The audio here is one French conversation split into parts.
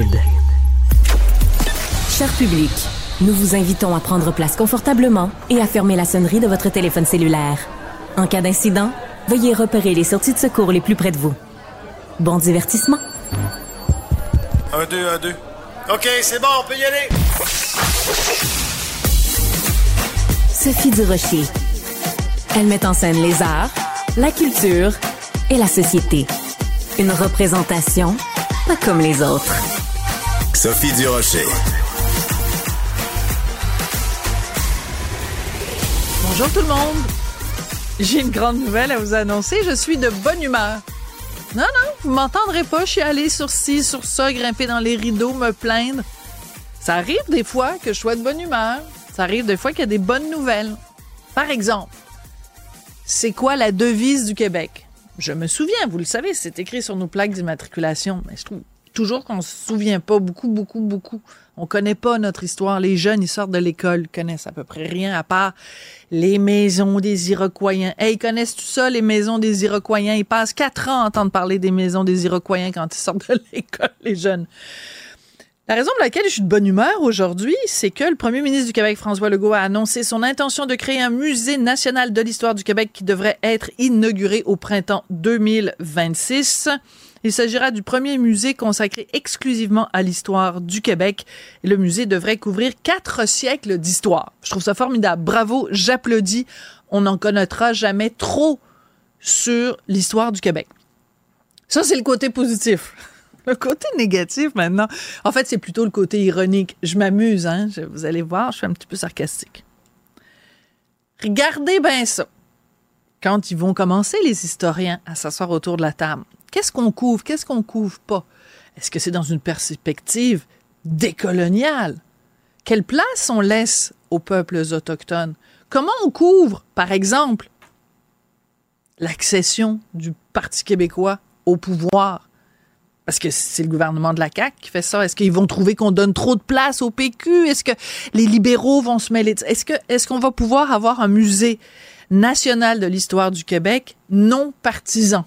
Kid. Cher public, nous vous invitons à prendre place confortablement et à fermer la sonnerie de votre téléphone cellulaire. En cas d'incident, veuillez repérer les sorties de secours les plus près de vous. Bon divertissement. 1, 2, 1, 2. OK, c'est bon, on peut y aller. Sophie Durocher. Elle met en scène les arts, la culture et la société. Une représentation pas comme les autres. Sophie Durocher. Bonjour tout le monde. J'ai une grande nouvelle à vous annoncer. Je suis de bonne humeur. Non, vous m'entendrez pas. Je suis allée sur ci, sur ça, grimper dans les rideaux, me plaindre. Ça arrive des fois que je sois de bonne humeur. Ça arrive des fois qu'il y a des bonnes nouvelles. Par exemple, c'est quoi la devise du Québec? Je me souviens, vous le savez, c'est écrit sur nos plaques d'immatriculation. Mais je trouve toujours qu'on se souvient pas beaucoup. On connaît pas notre histoire. Les jeunes, ils sortent de l'école, connaissent à peu près rien à part les maisons des Iroquois. Hey, ils connaissent tout ça, les maisons des Iroquois. Ils passent 4 ans à entendre parler des maisons des Iroquois quand ils sortent de l'école, les jeunes. La raison pour laquelle je suis de bonne humeur aujourd'hui, c'est que le premier ministre du Québec, François Legault, a annoncé son intention de créer un musée national de l'histoire du Québec qui devrait être inauguré au printemps 2026. Il s'agira du premier musée consacré exclusivement à l'histoire du Québec. Et le musée devrait couvrir 4 siècles d'histoire. Je trouve ça formidable. Bravo, j'applaudis. On n'en connaîtra jamais trop sur l'histoire du Québec. Ça, c'est le côté positif. Le côté négatif, maintenant, en fait, c'est plutôt le côté ironique. Je m'amuse, hein? Vous allez voir, je suis un petit peu sarcastique. Regardez bien ça. Quand ils vont commencer, les historiens, à s'asseoir autour de la table, qu'est-ce qu'on couvre pas? Est-ce que c'est dans une perspective décoloniale? Quelle place on laisse aux peuples autochtones? Comment on couvre, par exemple, l'accession du Parti québécois au pouvoir? Parce que c'est le gouvernement de la CAQ qui fait ça. Est-ce qu'ils vont trouver qu'on donne trop de place au PQ? Est-ce que les libéraux vont se mêler? Est-ce qu'on va pouvoir avoir un musée national de l'histoire du Québec non partisan?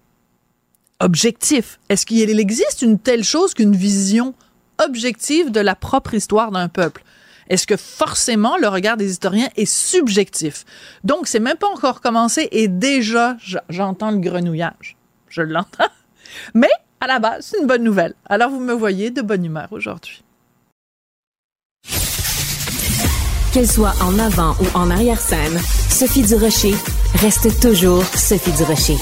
Objectif. Est-ce qu'il existe une telle chose qu'une vision objective de la propre histoire d'un peuple? Est-ce que forcément le regard des historiens est subjectif? Donc, c'est même pas encore commencé et déjà, j'entends le grenouillage. Je l'entends. Mais à la base, c'est une bonne nouvelle. Alors, vous me voyez de bonne humeur aujourd'hui. Qu'elle soit en avant ou en arrière-scène, Sophie Durocher reste toujours Sophie Durocher.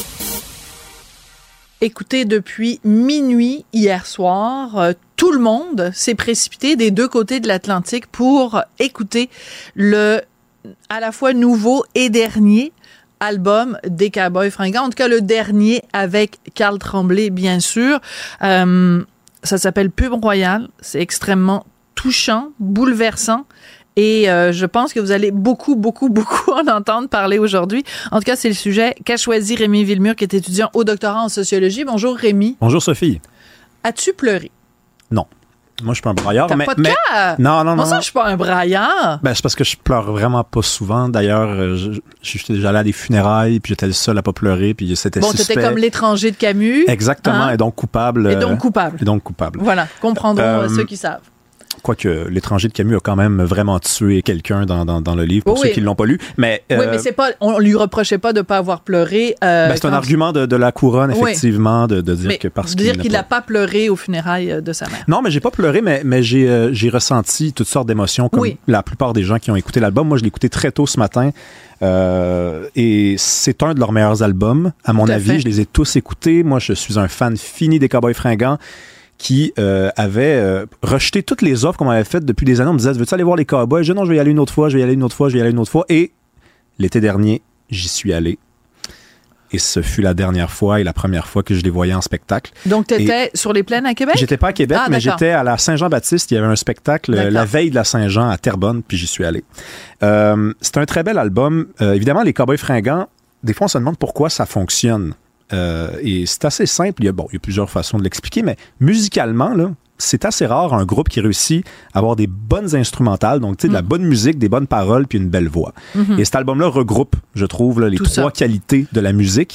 Écoutez, depuis minuit hier soir, tout le monde s'est précipité des deux côtés de l'Atlantique pour écouter le à la fois nouveau et dernier album des Cowboys Fringants, en tout cas le dernier avec Carl Tremblay, bien sûr. Ça s'appelle Pub Royal. C'est extrêmement touchant, bouleversant. Et je pense que vous allez beaucoup en entendre parler aujourd'hui. En tout cas, c'est le sujet qu'a choisi Rémi Villemur, qui est étudiant au doctorat en sociologie. Bonjour Rémi. Bonjour Sophie. As-tu pleuré? Non. Moi, je suis pas un braillard. T'as pas de cœur? Non. Moi, ça, je suis pas un braillard. Ben, c'est parce que je pleure vraiment pas souvent. D'ailleurs, j'étais déjà allé à des funérailles, puis j'étais le seul à pas pleurer, puis c'était suspect. T'étais comme l'étranger de Camus. Exactement, et donc coupable. Voilà, comprendront ceux qui savent. Quoique l'étranger de Camus a quand même vraiment tué quelqu'un dans le livre, pour ceux qui ne l'ont pas lu. Mais, oui, mais c'est pas, on lui reprochait pas de pas avoir pleuré. C'est un argument de la couronne, effectivement, de dire que parce qu'il n'a pas pleuré aux funérailles de sa mère. Non, mais j'ai pas pleuré, mais j'ai ressenti toutes sortes d'émotions, comme la plupart des gens qui ont écouté l'album. Moi, je l'ai écouté très tôt ce matin. Et c'est un de leurs meilleurs albums, à mon avis. Je les ai tous écoutés. Moi, je suis un fan fini des Cowboys Fringants, qui avait rejeté toutes les offres qu'on m'avait faites depuis des années. On me disait, veux-tu aller voir les Cowboys? Je dis, non, je vais y aller une autre fois. Et l'été dernier, j'y suis allé. Et ce fut la dernière fois et la première fois que je les voyais en spectacle. Donc, tu étais sur les plaines à Québec? J'étais pas à Québec, mais j'étais à la Saint-Jean-Baptiste. Il y avait un spectacle la veille de la Saint-Jean à Terrebonne, puis j'y suis allé. C'est un très bel album. Évidemment, les Cowboys Fringants, des fois, on se demande pourquoi ça fonctionne. Et c'est assez simple. Il y a plusieurs façons de l'expliquer, mais musicalement, là, c'est assez rare un groupe qui réussit à avoir des bonnes instrumentales, donc tu sais, de la bonne musique, des bonnes paroles, puis une belle voix. Et cet album-là regroupe, je trouve, là, les trois qualités de la musique.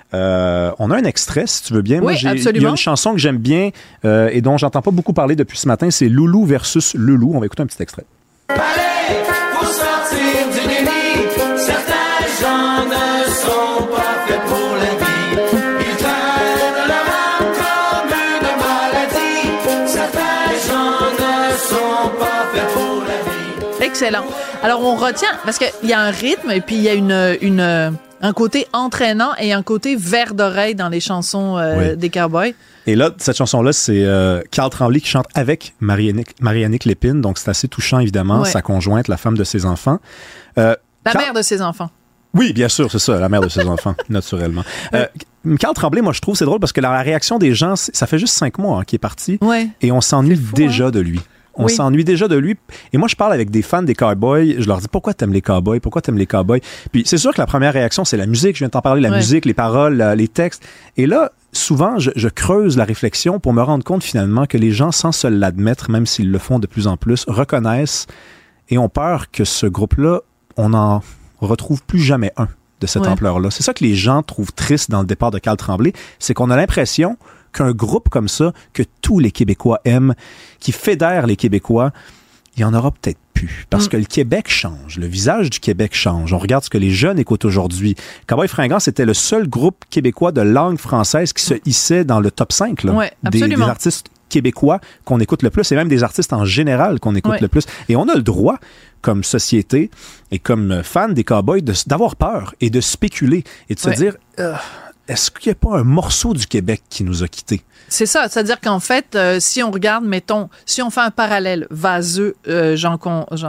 On a un extrait, si tu veux bien. Oui, Moi, absolument. Il y a une chanson que j'aime bien et dont j'entends pas beaucoup parler depuis ce matin. C'est Loulou versus Loulou. On va écouter un petit extrait. Allez, pour sortir du déni, certains gens ne sont pas faits pour la vie. Ils traînent leur âme comme une maladie. Certains gens ne sont pas faits pour la vie. Excellent. Alors, on retient, parce qu'il y a un rythme et puis il y a un côté entraînant et un côté vert d'oreille dans les chansons des Cowboys. Et là, cette chanson-là, c'est Carl Tremblay qui chante avec Marie-Annick Lépine. Donc, c'est assez touchant, évidemment, sa conjointe, la femme de ses enfants. La mère de ses enfants. Oui, bien sûr, c'est ça, la mère de ses enfants, naturellement. Carl Tremblay, moi, je trouve c'est drôle parce que la réaction des gens, ça fait juste 5 mois qu'il est parti. Ouais. Et on s'ennuie déjà de lui. On s'ennuie déjà de lui. Et moi, je parle avec des fans des Cowboys. Je leur dis, pourquoi t'aimes les Cowboys? Pourquoi t'aimes les Cowboys? Puis c'est sûr que la première réaction, c'est la musique. Je viens de t'en parler, la musique, les paroles, les textes. Et là, souvent, je creuse la réflexion pour me rendre compte finalement que les gens, sans se l'admettre, même s'ils le font de plus en plus, reconnaissent et ont peur que ce groupe-là, on n'en retrouve plus jamais un de cette ampleur-là. C'est ça que les gens trouvent triste dans le départ de Carl Tremblay, c'est qu'on a l'impression qu'un groupe comme ça, que tous les Québécois aiment, qui fédère les Québécois, il y en aura peut-être plus. Parce que le Québec change. Le visage du Québec change. On regarde ce que les jeunes écoutent aujourd'hui. Cowboys Fringants, c'était le seul groupe québécois de langue française qui se hissait dans le top 5 là, des artistes québécois qu'on écoute le plus et même des artistes en général qu'on écoute le plus. Et on a le droit, comme société et comme fan des Cowboys, d'avoir peur et de spéculer et de se dire... est-ce qu'il n'y a pas un morceau du Québec qui nous a quittés? C'est ça, c'est-à-dire qu'en fait, si on regarde, mettons, si on fait un parallèle vaseux, j'en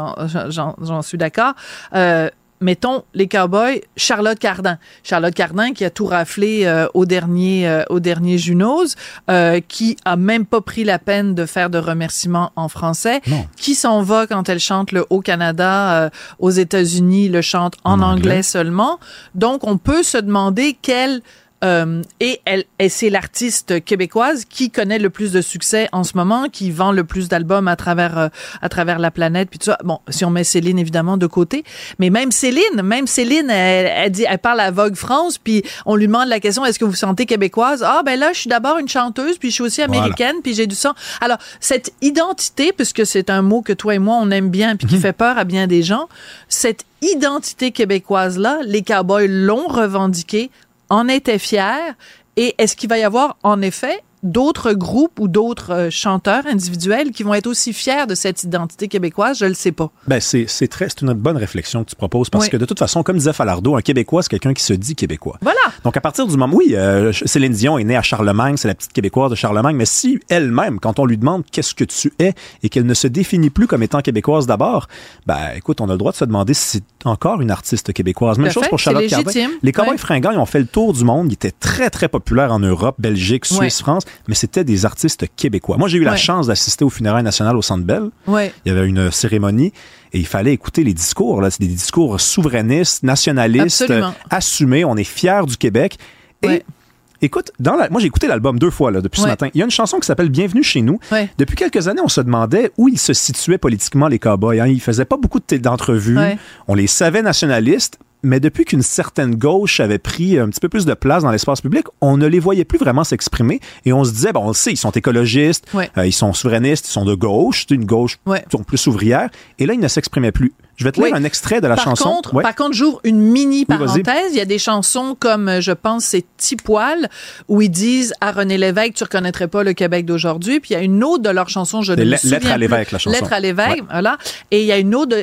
suis d'accord, mettons les Cowboys, Charlotte Cardin qui a tout raflé au dernier Junos, qui a même pas pris la peine de faire de remerciements en français, qui s'en va quand elle chante le Haut-Canada aux États-Unis, le chante en anglais seulement. Donc on peut se demander et c'est l'artiste québécoise qui connaît le plus de succès en ce moment, qui vend le plus d'albums à travers la planète, puis tout ça. Bon, si on met Céline évidemment de côté, mais même Céline, elle parle à Vogue France, puis on lui demande la question, est-ce que vous vous sentez québécoise? Ah ben là, je suis d'abord une chanteuse, puis je suis aussi américaine, puis j'ai du sang. Alors cette identité, puisque c'est un mot que toi et moi on aime bien, puis qui fait peur à bien des gens, cette identité québécoise là, les Cowboys l'ont revendiquée, en étaient fiers. Et est-ce qu'il va y avoir, en effet, d'autres groupes ou d'autres chanteurs individuels qui vont être aussi fiers de cette identité québécoise? Je le sais pas. Ben, c'est une bonne réflexion que tu proposes parce que de toute façon, comme disait Falardeau, un Québécois, c'est quelqu'un qui se dit Québécois. Voilà. Donc, à partir du moment, Céline Dion est née à Charlemagne, c'est la petite Québécoise de Charlemagne, mais si elle-même, quand on lui demande qu'est-ce que tu es et qu'elle ne se définit plus comme étant québécoise d'abord, ben, écoute, on a le droit de se demander si c'est encore une artiste québécoise. Même chose pour Charlotte Cardin. Les Cowboys Fringants, ils ont fait le tour du monde. Ils étaient très, très populaires en Europe, Belgique, Suisse, France, mais c'était des artistes québécois. Moi, j'ai eu la chance d'assister aux funérailles nationales au Centre Bell. Il y avait une cérémonie et il fallait écouter les discours. Là. C'est des discours souverainistes, nationalistes, assumés. On est fiers du Québec. Et écoute, moi, j'ai écouté l'album 2 fois là, depuis ce matin. Il y a une chanson qui s'appelle « Bienvenue chez nous ». Depuis quelques années, on se demandait où ils se situaient politiquement, les Cowboys. Ils faisaient pas beaucoup d'entrevues. On les savait nationalistes. Mais depuis qu'une certaine gauche avait pris un petit peu plus de place dans l'espace public, on ne les voyait plus vraiment s'exprimer. Et on se disait, on le sait, ils sont écologistes, ils sont souverainistes, ils sont de gauche, une gauche sont plus ouvrière. Et là, ils ne s'exprimaient plus. Je vais te lire un extrait de la chanson. Par contre, j'ouvre une mini parenthèse. Il y a des chansons comme, je pense, c'est Tipoil, où ils disent à René Lévesque, tu reconnaîtrais pas le Québec d'aujourd'hui. Puis il y a une autre de leur chanson, je ne me souviens Lettre à l'évêque, la chanson. Lettre à l'évêque, voilà. Et il y a une autre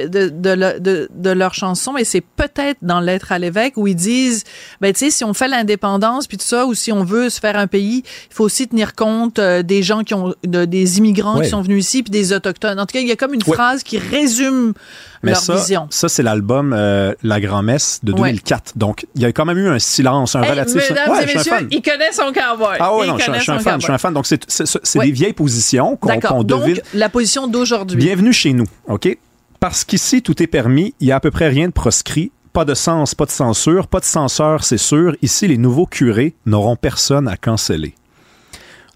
de leur chanson, et c'est peut-être dans Lettre à l'évêque, où ils disent, ben tu sais, si on fait l'indépendance puis tout ça, ou si on veut se faire un pays, il faut aussi tenir compte des gens des immigrants qui sont venus ici, puis des autochtones. En tout cas, il y a comme une phrase qui résume leur vision. Ça, c'est l'album La Grand-Messe de 2004. Donc, il y a quand même eu un silence, un relatif... Mesdames et messieurs, il connaît son cowboy. Ah oui, je suis un fan. Donc, c'est des vieilles positions qu'on devine. Donc, la position d'aujourd'hui. Bienvenue chez nous, OK? Parce qu'ici, tout est permis. Il n'y a à peu près rien de proscrit. Pas de sens, pas de censure. Pas de censeur, c'est sûr. Ici, les nouveaux curés n'auront personne à canceller.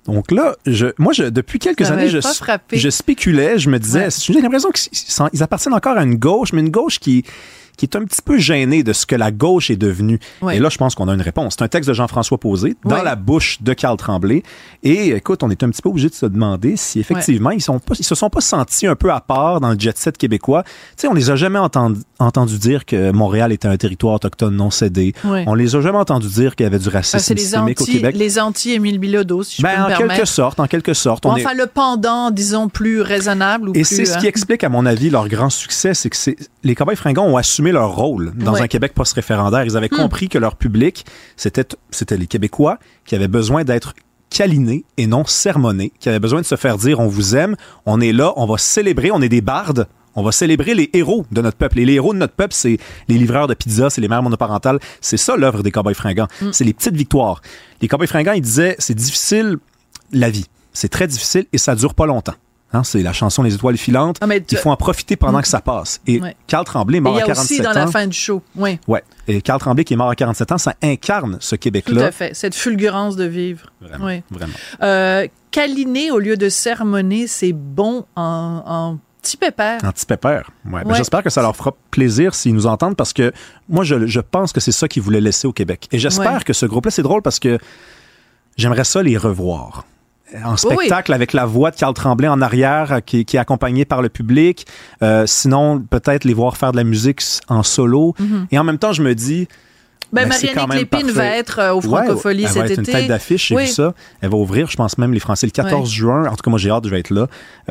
Donc là, depuis quelques années, je spéculais, je me disais, j'ai l'impression qu'ils appartiennent encore à une gauche, mais une gauche qui est un petit peu gêné de ce que la gauche est devenue. Oui. Et là, je pense qu'on a une réponse. C'est un texte de Jean-François Posé dans la bouche de Carl Tremblay. Et écoute, on est un petit peu obligé de se demander si effectivement ils se sont pas sentis un peu à part dans le jet-set québécois. Tu sais, on les a jamais entendu dire que Montréal était un territoire autochtone non cédé. Oui. On les a jamais entendu dire qu'il y avait du racisme systémique au Québec. C'est les anti-Émile Bilodeau, si je peux me permettre. En quelque sorte. Enfin, le pendant, disons, plus raisonnable. Et c'est ce qui explique, à mon avis, leur grand succès, c'est que les Cowboys Fringants ont assumé leur rôle dans un Québec post-référendaire. Ils avaient compris que leur public, c'était les Québécois qui avaient besoin d'être câlinés et non sermonnés, qui avaient besoin de se faire dire « on vous aime, on est là, on va célébrer, on est des bardes ». On va célébrer les héros de notre peuple. Et les héros de notre peuple, c'est les livreurs de pizza, c'est les mères monoparentales. C'est ça l'œuvre des Cowboys Fringants. C'est les petites victoires. Les Cowboys Fringants, ils disaient « c'est difficile la vie. C'est très difficile et ça dure pas longtemps. » Hein, c'est la chanson Les étoiles filantes. Il faut en profiter pendant que ça passe. Et Carl Tremblay, mort à 47 ans. Il y a aussi dans la fin du show. Oui. Et Carl Tremblay, qui est mort à 47 ans, ça incarne ce Québec-là. Tout à fait. Cette fulgurance de vivre. Vraiment. Câliner au lieu de sermonner, c'est bon en petit pépère. En petit pépère. Ouais. Ben, j'espère que ça leur fera plaisir s'ils nous entendent parce que moi, je pense que c'est ça qu'ils voulaient laisser au Québec. Et j'espère que ce groupe-là, c'est drôle parce que j'aimerais ça les revoir. En spectacle avec la voix de Carl Tremblay en arrière qui est accompagnée par le public. Sinon, peut-être les voir faire de la musique en solo. Et en même temps, je me dis... Marianne Lépine va être au Francophonie cet été. Elle va être une tête d'affiche, j'ai vu ça. Elle va ouvrir, je pense même, les Français le 14 juin. En tout cas, moi, j'ai hâte, je vais être là.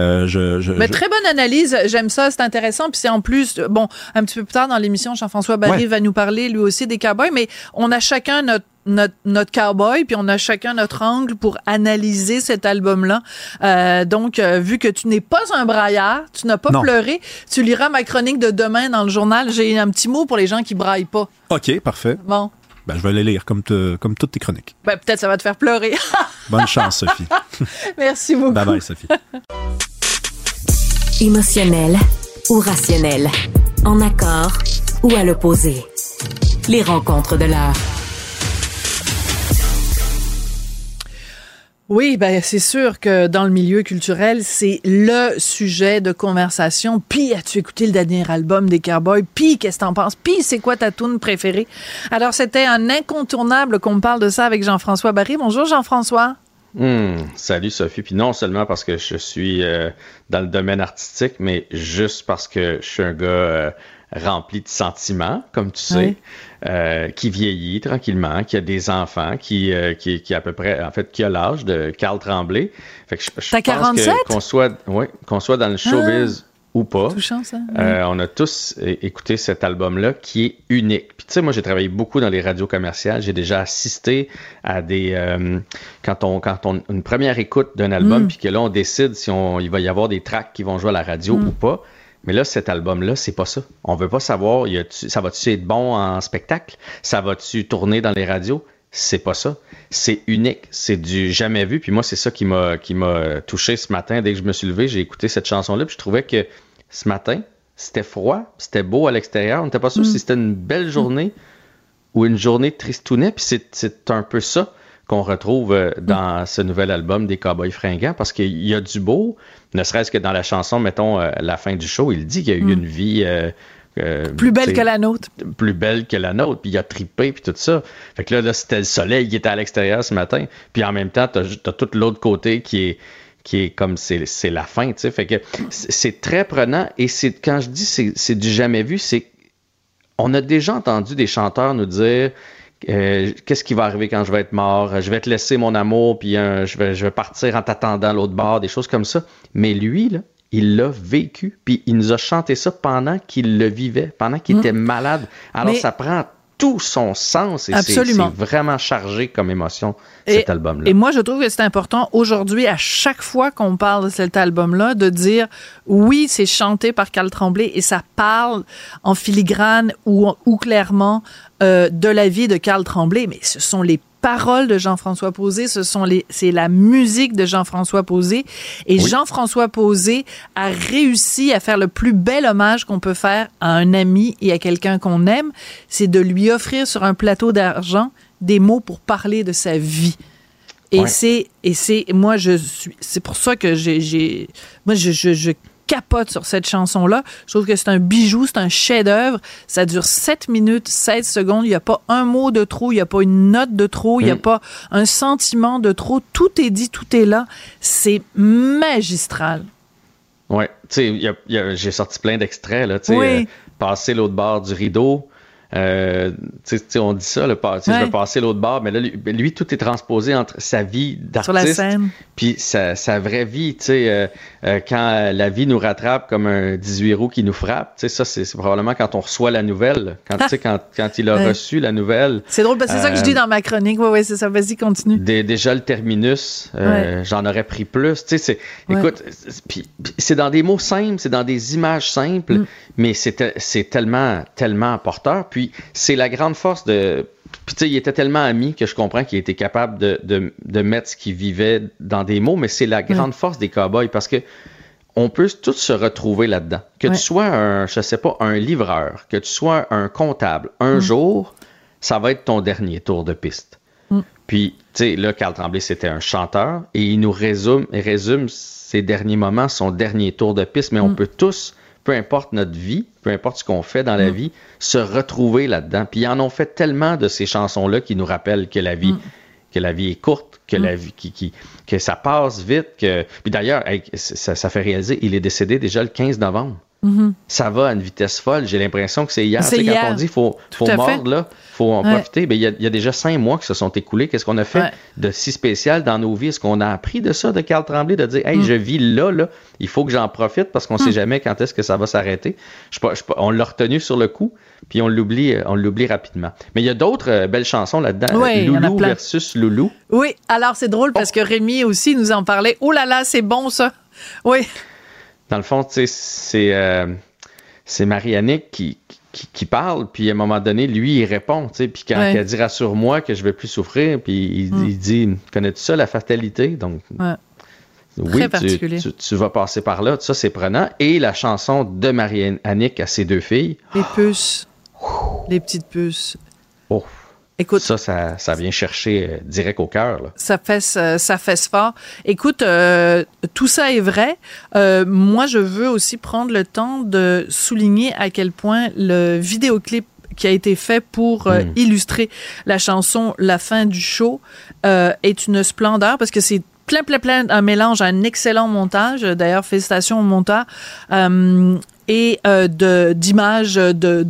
Très bonne analyse. J'aime ça, c'est intéressant. Puis c'est en plus, un petit peu plus tard dans l'émission, Jean-François Barry va nous parler, lui aussi, des Cowboys. Mais on a chacun notre cowboy, puis on a chacun notre angle pour analyser cet album-là. Donc, vu que tu n'es pas un braillard, tu n'as pas pleuré, tu liras ma chronique de demain dans le journal. J'ai un petit mot pour les gens qui braillent pas. OK, parfait. Bon. Ben, je vais les lire comme toutes tes chroniques. Ben, peut-être ça va te faire pleurer. Bonne chance, Sophie. Merci beaucoup. Bye bye, Sophie. Émotionnel ou rationnel, en accord ou à l'opposé. Les rencontres de l'heure. Oui, c'est sûr que dans le milieu culturel, c'est le sujet de conversation. Puis, as-tu écouté le dernier album des Cowboys? Puis, qu'est-ce que t'en penses? Puis, c'est quoi ta toune préférée? Alors, c'était un incontournable qu'on parle de ça avec Jean-François Barry. Bonjour, Jean-François. Salut, Sophie. Puis non seulement parce que je suis dans le domaine artistique, mais juste parce que je suis un gars... rempli de sentiments, comme tu sais, qui vieillit tranquillement, qui a des enfants, qui à peu près, en fait, qui a l'âge de Carl Tremblay. Fait que je T'as 47? Qu'on soit dans le showbiz ou pas. Touchant, ça. On a tous écouté cet album-là qui est unique. Puis tu sais, moi, j'ai travaillé beaucoup dans les radios commerciales. J'ai déjà assisté à des... quand on une première écoute d'un album, puis que là, on décide si il va y avoir des tracks qui vont jouer à la radio ou pas. Mais là, cet album-là, c'est pas ça. On veut pas savoir, ça va-tu être bon en spectacle? Ça va-tu tourner dans les radios? C'est pas ça. C'est unique. C'est du jamais vu. Puis moi, c'est ça qui m'a touché ce matin. Dès que je me suis levé, j'ai écouté cette chanson-là. Puis je trouvais que ce matin, c'était froid, c'était beau à l'extérieur. On n'était pas sûr si c'était une belle journée ou une journée tristounet. Puis c'est un peu ça qu'on retrouve dans ce nouvel album des Cowboys Fringants, parce qu'il y a du beau, ne serait-ce que dans la chanson, mettons, la fin du show, il dit qu'il y a eu une vie... plus belle que la nôtre. Plus belle que la nôtre, puis il a trippé, puis tout ça. Fait que là, c'était le soleil qui était à l'extérieur ce matin, puis en même temps, t'as tout l'autre côté qui est comme c'est la fin, tu sais. Fait que c'est très prenant, et quand je dis c'est du jamais vu, c'est... On a déjà entendu des chanteurs nous dire... qu'est-ce qui va arriver quand je vais être mort? Je vais te laisser mon amour, puis je vais partir en t'attendant à l'autre bord, des choses comme ça. Mais lui, là, il l'a vécu, puis il nous a chanté ça pendant qu'il le vivait, pendant qu'il était malade. Alors, ça prend tout son sens et c'est vraiment chargé comme émotion, cet album-là. Et moi, je trouve que c'est important aujourd'hui, à chaque fois qu'on parle de cet album-là, de dire oui, c'est chanté par Carl Tremblay et ça parle en filigrane ou clairement de la vie de Carl Tremblay, mais ce sont les paroles de Jean-François Posé, c'est la musique de Jean-François Posé. Et Jean-François Posé a réussi à faire le plus bel hommage qu'on peut faire à un ami et à quelqu'un qu'on aime, c'est de lui offrir sur un plateau d'argent des mots pour parler de sa vie. Et c'est pour ça que je capote sur cette chanson-là. Je trouve que c'est un bijou, c'est un chef-d'œuvre. Ça dure 7 minutes, 16 secondes. Il n'y a pas un mot de trop, il n'y a pas une note de trop, il n'y a pas un sentiment de trop. Tout est dit, tout est là. C'est magistral. Ouais, tu sais, j'ai sorti plein d'extraits, là, tu sais, passer l'autre bord du rideau. Tu sais, on dit ça, je vais passer l'autre bord, mais là, lui, tout est transposé entre sa vie d'artiste sur la scène, puis sa vraie vie, tu sais, quand la vie nous rattrape comme un 18 roues qui nous frappe, tu sais, ça, c'est probablement quand on reçoit la nouvelle, quand il a reçu la nouvelle. C'est drôle, parce que c'est ça que je dis dans ma chronique, c'est ça, vas-y, continue. Déjà, le terminus, j'en aurais pris plus, tu sais, écoute, c'est dans des mots simples, c'est dans des images simples, mais c'est tellement, tellement porteur. Puis c'est la grande force de... Puis tu sais, il était tellement ami que je comprends qu'il était capable de mettre ce qu'il vivait dans des mots, mais c'est la grande force des cowboys parce que on peut tous se retrouver là-dedans. Que tu sois un livreur, que tu sois un comptable, un jour, ça va être ton dernier tour de piste. Puis, tu sais, là, Carl Tremblay, c'était un chanteur et il nous résume ses derniers moments, son dernier tour de piste, mais on peut tous... peu importe notre vie, peu importe ce qu'on fait dans la vie, se retrouver là-dedans. Puis ils en ont fait tellement de ces chansons-là qui nous rappellent que la vie est courte, que la vie que ça passe vite. Puis d'ailleurs, ça fait réaliser, il est décédé déjà le 15 novembre. Ça va à une vitesse folle. J'ai l'impression que c'est hier. Quand on dit faut mordre, là, faut en profiter. Bien, il y a déjà 5 mois qui se sont écoulés. Qu'est-ce qu'on a fait de si spécial dans nos vies? Est-ce qu'on a appris de ça, de Carl Tremblay, de dire, hey, je vis là, il faut que j'en profite parce qu'on ne sait jamais quand est-ce que ça va s'arrêter. On l'a retenu sur le coup, puis on l'oublie rapidement. Mais il y a d'autres belles chansons là-dedans. Loulou versus Loulou. Oui, alors c'est drôle parce que Rémi aussi nous en parlait. Oh là là, c'est bon ça. Oui. Dans le fond, tu sais, c'est Marie-Annick qui parle, puis à un moment donné, lui, il répond, tu sais, puis quand elle dit « Rassure-moi que je ne vais plus souffrir », puis il dit « Connais-tu ça, la fatalité? » Donc, oui, tu vas passer par là. Ça, c'est prenant. Et la chanson de Marie-Annick à ses 2 filles. Les puces. Les petites puces. Oh! Écoute, ça vient chercher direct au cœur. Là. Ça fesse fort. Écoute, tout ça est vrai. Moi, je veux aussi prendre le temps de souligner à quel point le vidéoclip qui a été fait pour illustrer la chanson « La fin du show » est une splendeur parce que c'est plein, un mélange, un excellent montage. D'ailleurs, félicitations au monteur. Et d'images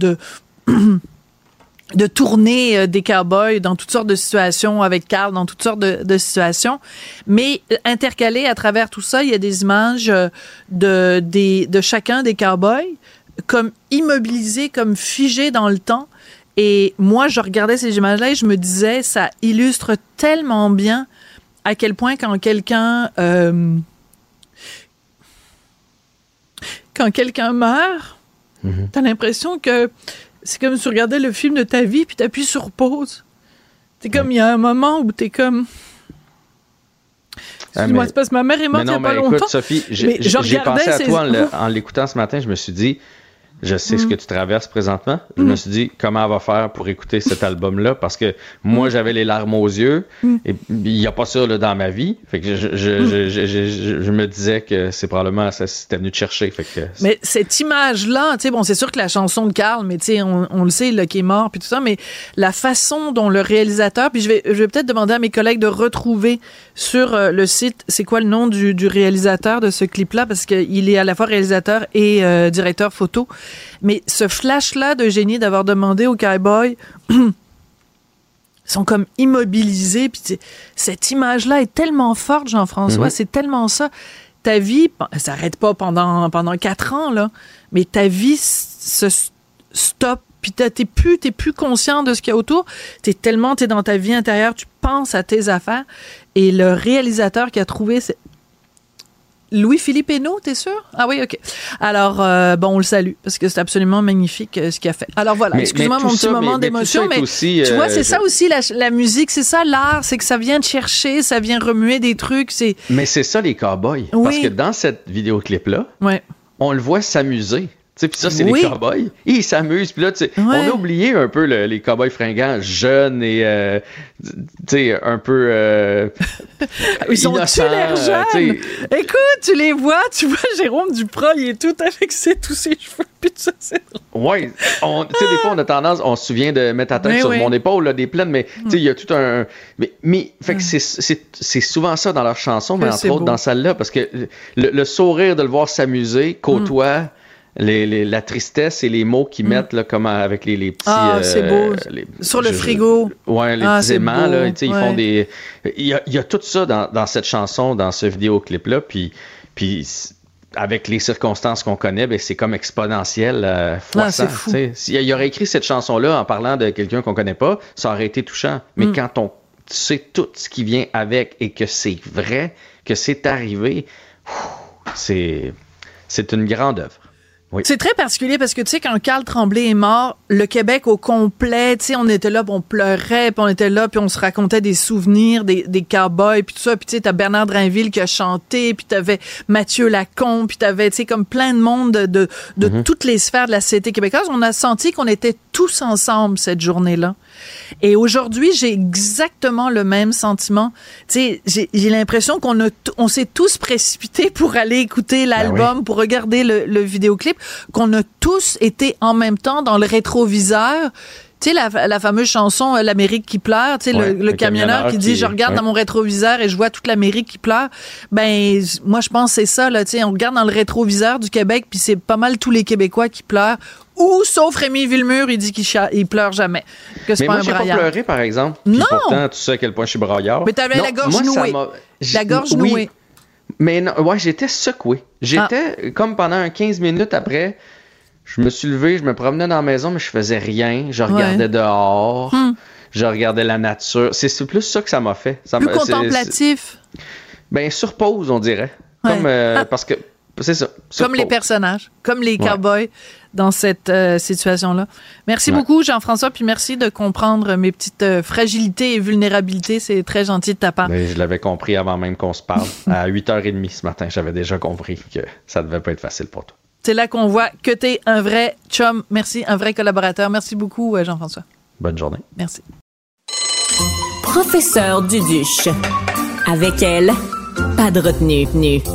de tourner des cowboys dans toutes sortes de situations avec Carl, dans toutes sortes de situations. Mais intercalé à travers tout ça, il y a des images de chacun des cowboys comme immobilisés, comme figés dans le temps. Et moi, je regardais ces images-là et je me disais, ça illustre tellement bien à quel point quand quelqu'un meurt, t'as l'impression que c'est comme si tu regardais le film de ta vie puis t'appuies sur pause. C'est comme, il y a un moment où t'es comme... Excuse-moi, c'est parce que ma mère est morte il y a pas longtemps. Écoute, Sophie, j'ai pensé à toi en l'écoutant ce matin, je me suis dit, je sais ce que tu traverses présentement. Je me suis dit, comment elle va faire pour écouter cet album-là? Parce que moi, j'avais les larmes aux yeux. Et il n'y a pas ça là, dans ma vie. Fait que je me disais que c'est probablement ça c'était venu te chercher. Fait que... Mais cette image-là, tu sais, bon, c'est sûr que la chanson de Carl, mais tu sais, on le sait, là, qui est mort, puis tout ça, mais la façon dont le réalisateur, puis je vais peut-être demander à mes collègues de retrouver sur le site, c'est quoi le nom du réalisateur de ce clip-là, parce qu'il est à la fois réalisateur et directeur photo. Mais ce flash-là de génie d'avoir demandé aux cowboys, ils sont comme immobilisés. Puis cette image-là est tellement forte, Jean-François, c'est tellement ça. Ta vie, ça n'arrête pas pendant 4 ans, là, mais ta vie se stoppe. Puis t'es plus conscient de ce qu'il y a autour. T'es dans ta vie intérieure, tu penses à tes affaires. Et le réalisateur qui a trouvé... Louis-Philippe Hénaud, t'es sûr? Ah oui, OK. Alors, on le salue, parce que c'est absolument magnifique ce qu'il a fait. Alors voilà, excuse-moi mon petit moment d'émotion, mais aussi, tu vois, c'est ça aussi, la musique, c'est ça l'art, c'est que ça vient te chercher, ça vient remuer des trucs. Mais c'est ça les cowboys, parce que dans cette vidéoclip-là, on le voit s'amuser. Puis ça, c'est les cow-boys. Ils s'amusent. Puis là, on a oublié un peu les cow-boys fringants, jeunes et un peu ils sont l'air jeunes. Écoute, tu vois Jérôme Duprat, il est tout avec tous ses cheveux. Puis ça, c'est oui. Des fois, on a tendance, on se souvient de mettre la tête sur mon épaule, là, des plaines, mais il y a tout un... Mais fait que c'est souvent ça dans leurs chansons, mais entre autres dans celle-là, parce que le sourire de le voir s'amuser côtoie la tristesse et les mots qu'ils mettent là, comme avec les petits... c'est beau. Sur le frigo. Ouais, les petits aimants, là, ils font des... Il y a tout ça dans cette chanson, dans ce vidéoclip-là, puis avec les circonstances qu'on connaît, c'est comme exponentiel fois 100. S'il aurait écrit cette chanson-là en parlant de quelqu'un qu'on connaît pas, ça aurait été touchant. Mais quand on sait tout ce qui vient avec et que c'est vrai, que c'est arrivé, c'est une grande œuvre. Oui. C'est très particulier parce que, tu sais, quand Carl Tremblay est mort, le Québec au complet, tu sais, on était là, puis on pleurait, puis on était là, puis on se racontait des souvenirs des cow-boys, puis tout ça. Puis, tu sais, t'as Bernard Drinville qui a chanté, puis t'avais Mathieu Lacombe, puis t'avais, tu sais, comme plein de monde de toutes les sphères de la société québécoise. On a senti qu'on était tous ensemble cette journée-là. Et aujourd'hui, j'ai exactement le même sentiment. Tu sais, j'ai l'impression on s'est tous précipités pour aller écouter l'album, pour regarder le vidéoclip, qu'on a tous été en même temps dans le rétroviseur. Tu sais, la fameuse chanson « L'Amérique qui pleure », tu sais, le camionneur qui dit « Je regarde dans mon rétroviseur et je vois toute l'Amérique qui pleure ». Ben, moi, je pense que c'est ça, là, tu sais, on regarde dans le rétroviseur du Québec, puis c'est pas mal tous les Québécois qui pleurent. Ou, sauf Rémi Villemur, il dit qu'il pleure jamais. Que c'est mais pas moi, un j'ai braillard. pas pleuré, par exemple. Puis pourtant, tu sais à quel point je suis braillard. Mais t'avais la gorge nouée. La gorge nouée. Mais non, j'étais secoué. J'étais comme pendant 15 minutes après... Je me suis levé, je me promenais dans la maison, mais je faisais rien. Je regardais dehors, je regardais la nature. C'est plus ça que ça m'a fait. Plus contemplatif. Sur pause, on dirait. Comme, parce que, c'est ça. Comme les personnages, comme les cow-boys dans cette situation-là. Merci beaucoup, Jean-François, puis merci de comprendre mes petites fragilités et vulnérabilités. C'est très gentil de ta part. Mais je l'avais compris avant même qu'on se parle. À 8h30 ce matin, j'avais déjà compris que ça devait pas être facile pour toi. C'est là qu'on voit que t'es un vrai chum. Merci, un vrai collaborateur. Merci beaucoup, Jean-François. Bonne journée. Merci. Professeur Duduche. Avec elle, pas de retenue.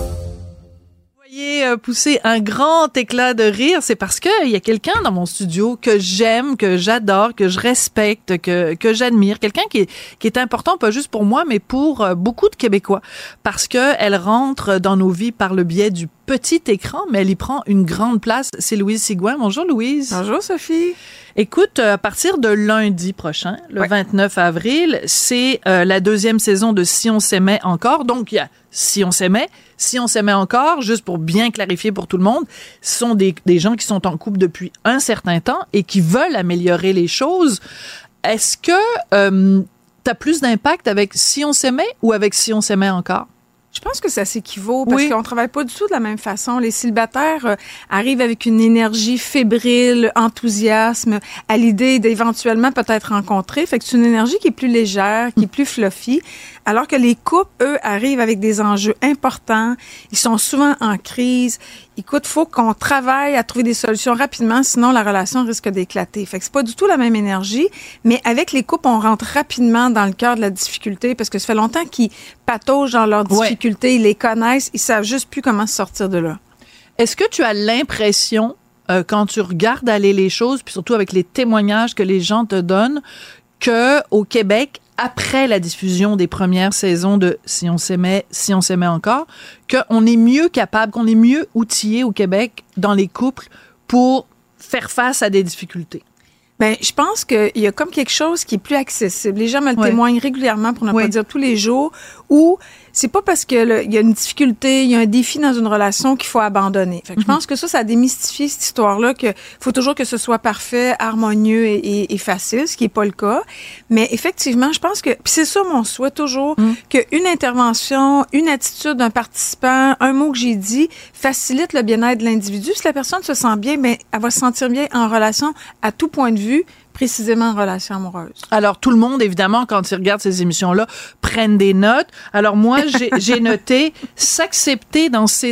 Pousser un grand éclat de rire, c'est parce que il y a quelqu'un dans mon studio que j'aime, que j'adore, que je respecte, que j'admire, quelqu'un qui est important pas juste pour moi mais pour beaucoup de Québécois parce que elle rentre dans nos vies par le biais du petit écran, mais elle y prend une grande place. C'est Louise Sigouin. Bonjour Louise. Bonjour Sophie. Écoute, à partir de lundi prochain, le 29 avril, c'est la 2e saison de Si on s'aimait encore. Donc, il y a Si on s'aimait encore, juste pour bien clarifier pour tout le monde, ce sont des gens qui sont en couple depuis un certain temps et qui veulent améliorer les choses. Est-ce que t'as plus d'impact avec Si on s'aimait ou avec Si on s'aimait encore? Je pense que ça s'équivaut parce qu'on travaille pas du tout de la même façon. Les célibataires arrivent avec une énergie fébrile, enthousiasme, à l'idée d'éventuellement peut-être rencontrer. Fait que c'est une énergie qui est plus légère, qui est plus fluffy. Alors que les couples, eux, arrivent avec des enjeux importants. Ils sont souvent en crise. Écoute, faut qu'on travaille à trouver des solutions rapidement, sinon la relation risque d'éclater. Fait que c'est pas du tout la même énergie, mais avec les couples, on rentre rapidement dans le cœur de la difficulté parce que ça fait longtemps qu'ils pataugent dans leurs difficultés, ils les connaissent, ils savent juste plus comment se sortir de là. Est-ce que tu as l'impression, quand tu regardes aller les choses, puis surtout avec les témoignages que les gens te donnent, que au Québec, après la diffusion des premières saisons de Si on s'aimait encore, qu'on est mieux capable, qu'on est mieux outillé au Québec dans les couples pour faire face à des difficultés? Ben, je pense qu'il y a comme quelque chose qui est plus accessible. Les gens me le témoignent régulièrement, pour ne pas dire tous les jours, où c'est pas parce que il y a une difficulté, il y a un défi dans une relation qu'il faut abandonner. Fait que je pense que ça démystifie cette histoire-là, que faut toujours que ce soit parfait, harmonieux et facile, ce qui est pas le cas. Mais effectivement, je pense que, puis c'est ça mon souhait toujours, qu'une intervention, une attitude d'un participant, un mot que j'ai dit, facilite le bien-être de l'individu. Si la personne se sent bien, ben, elle va se sentir bien en relation à tout point de vue, précisément en relation amoureuse. Alors, tout le monde, évidemment, quand il regarde ces émissions-là, prennent des notes. Alors, moi, j'ai noté « s'accepter dans ses défauts ».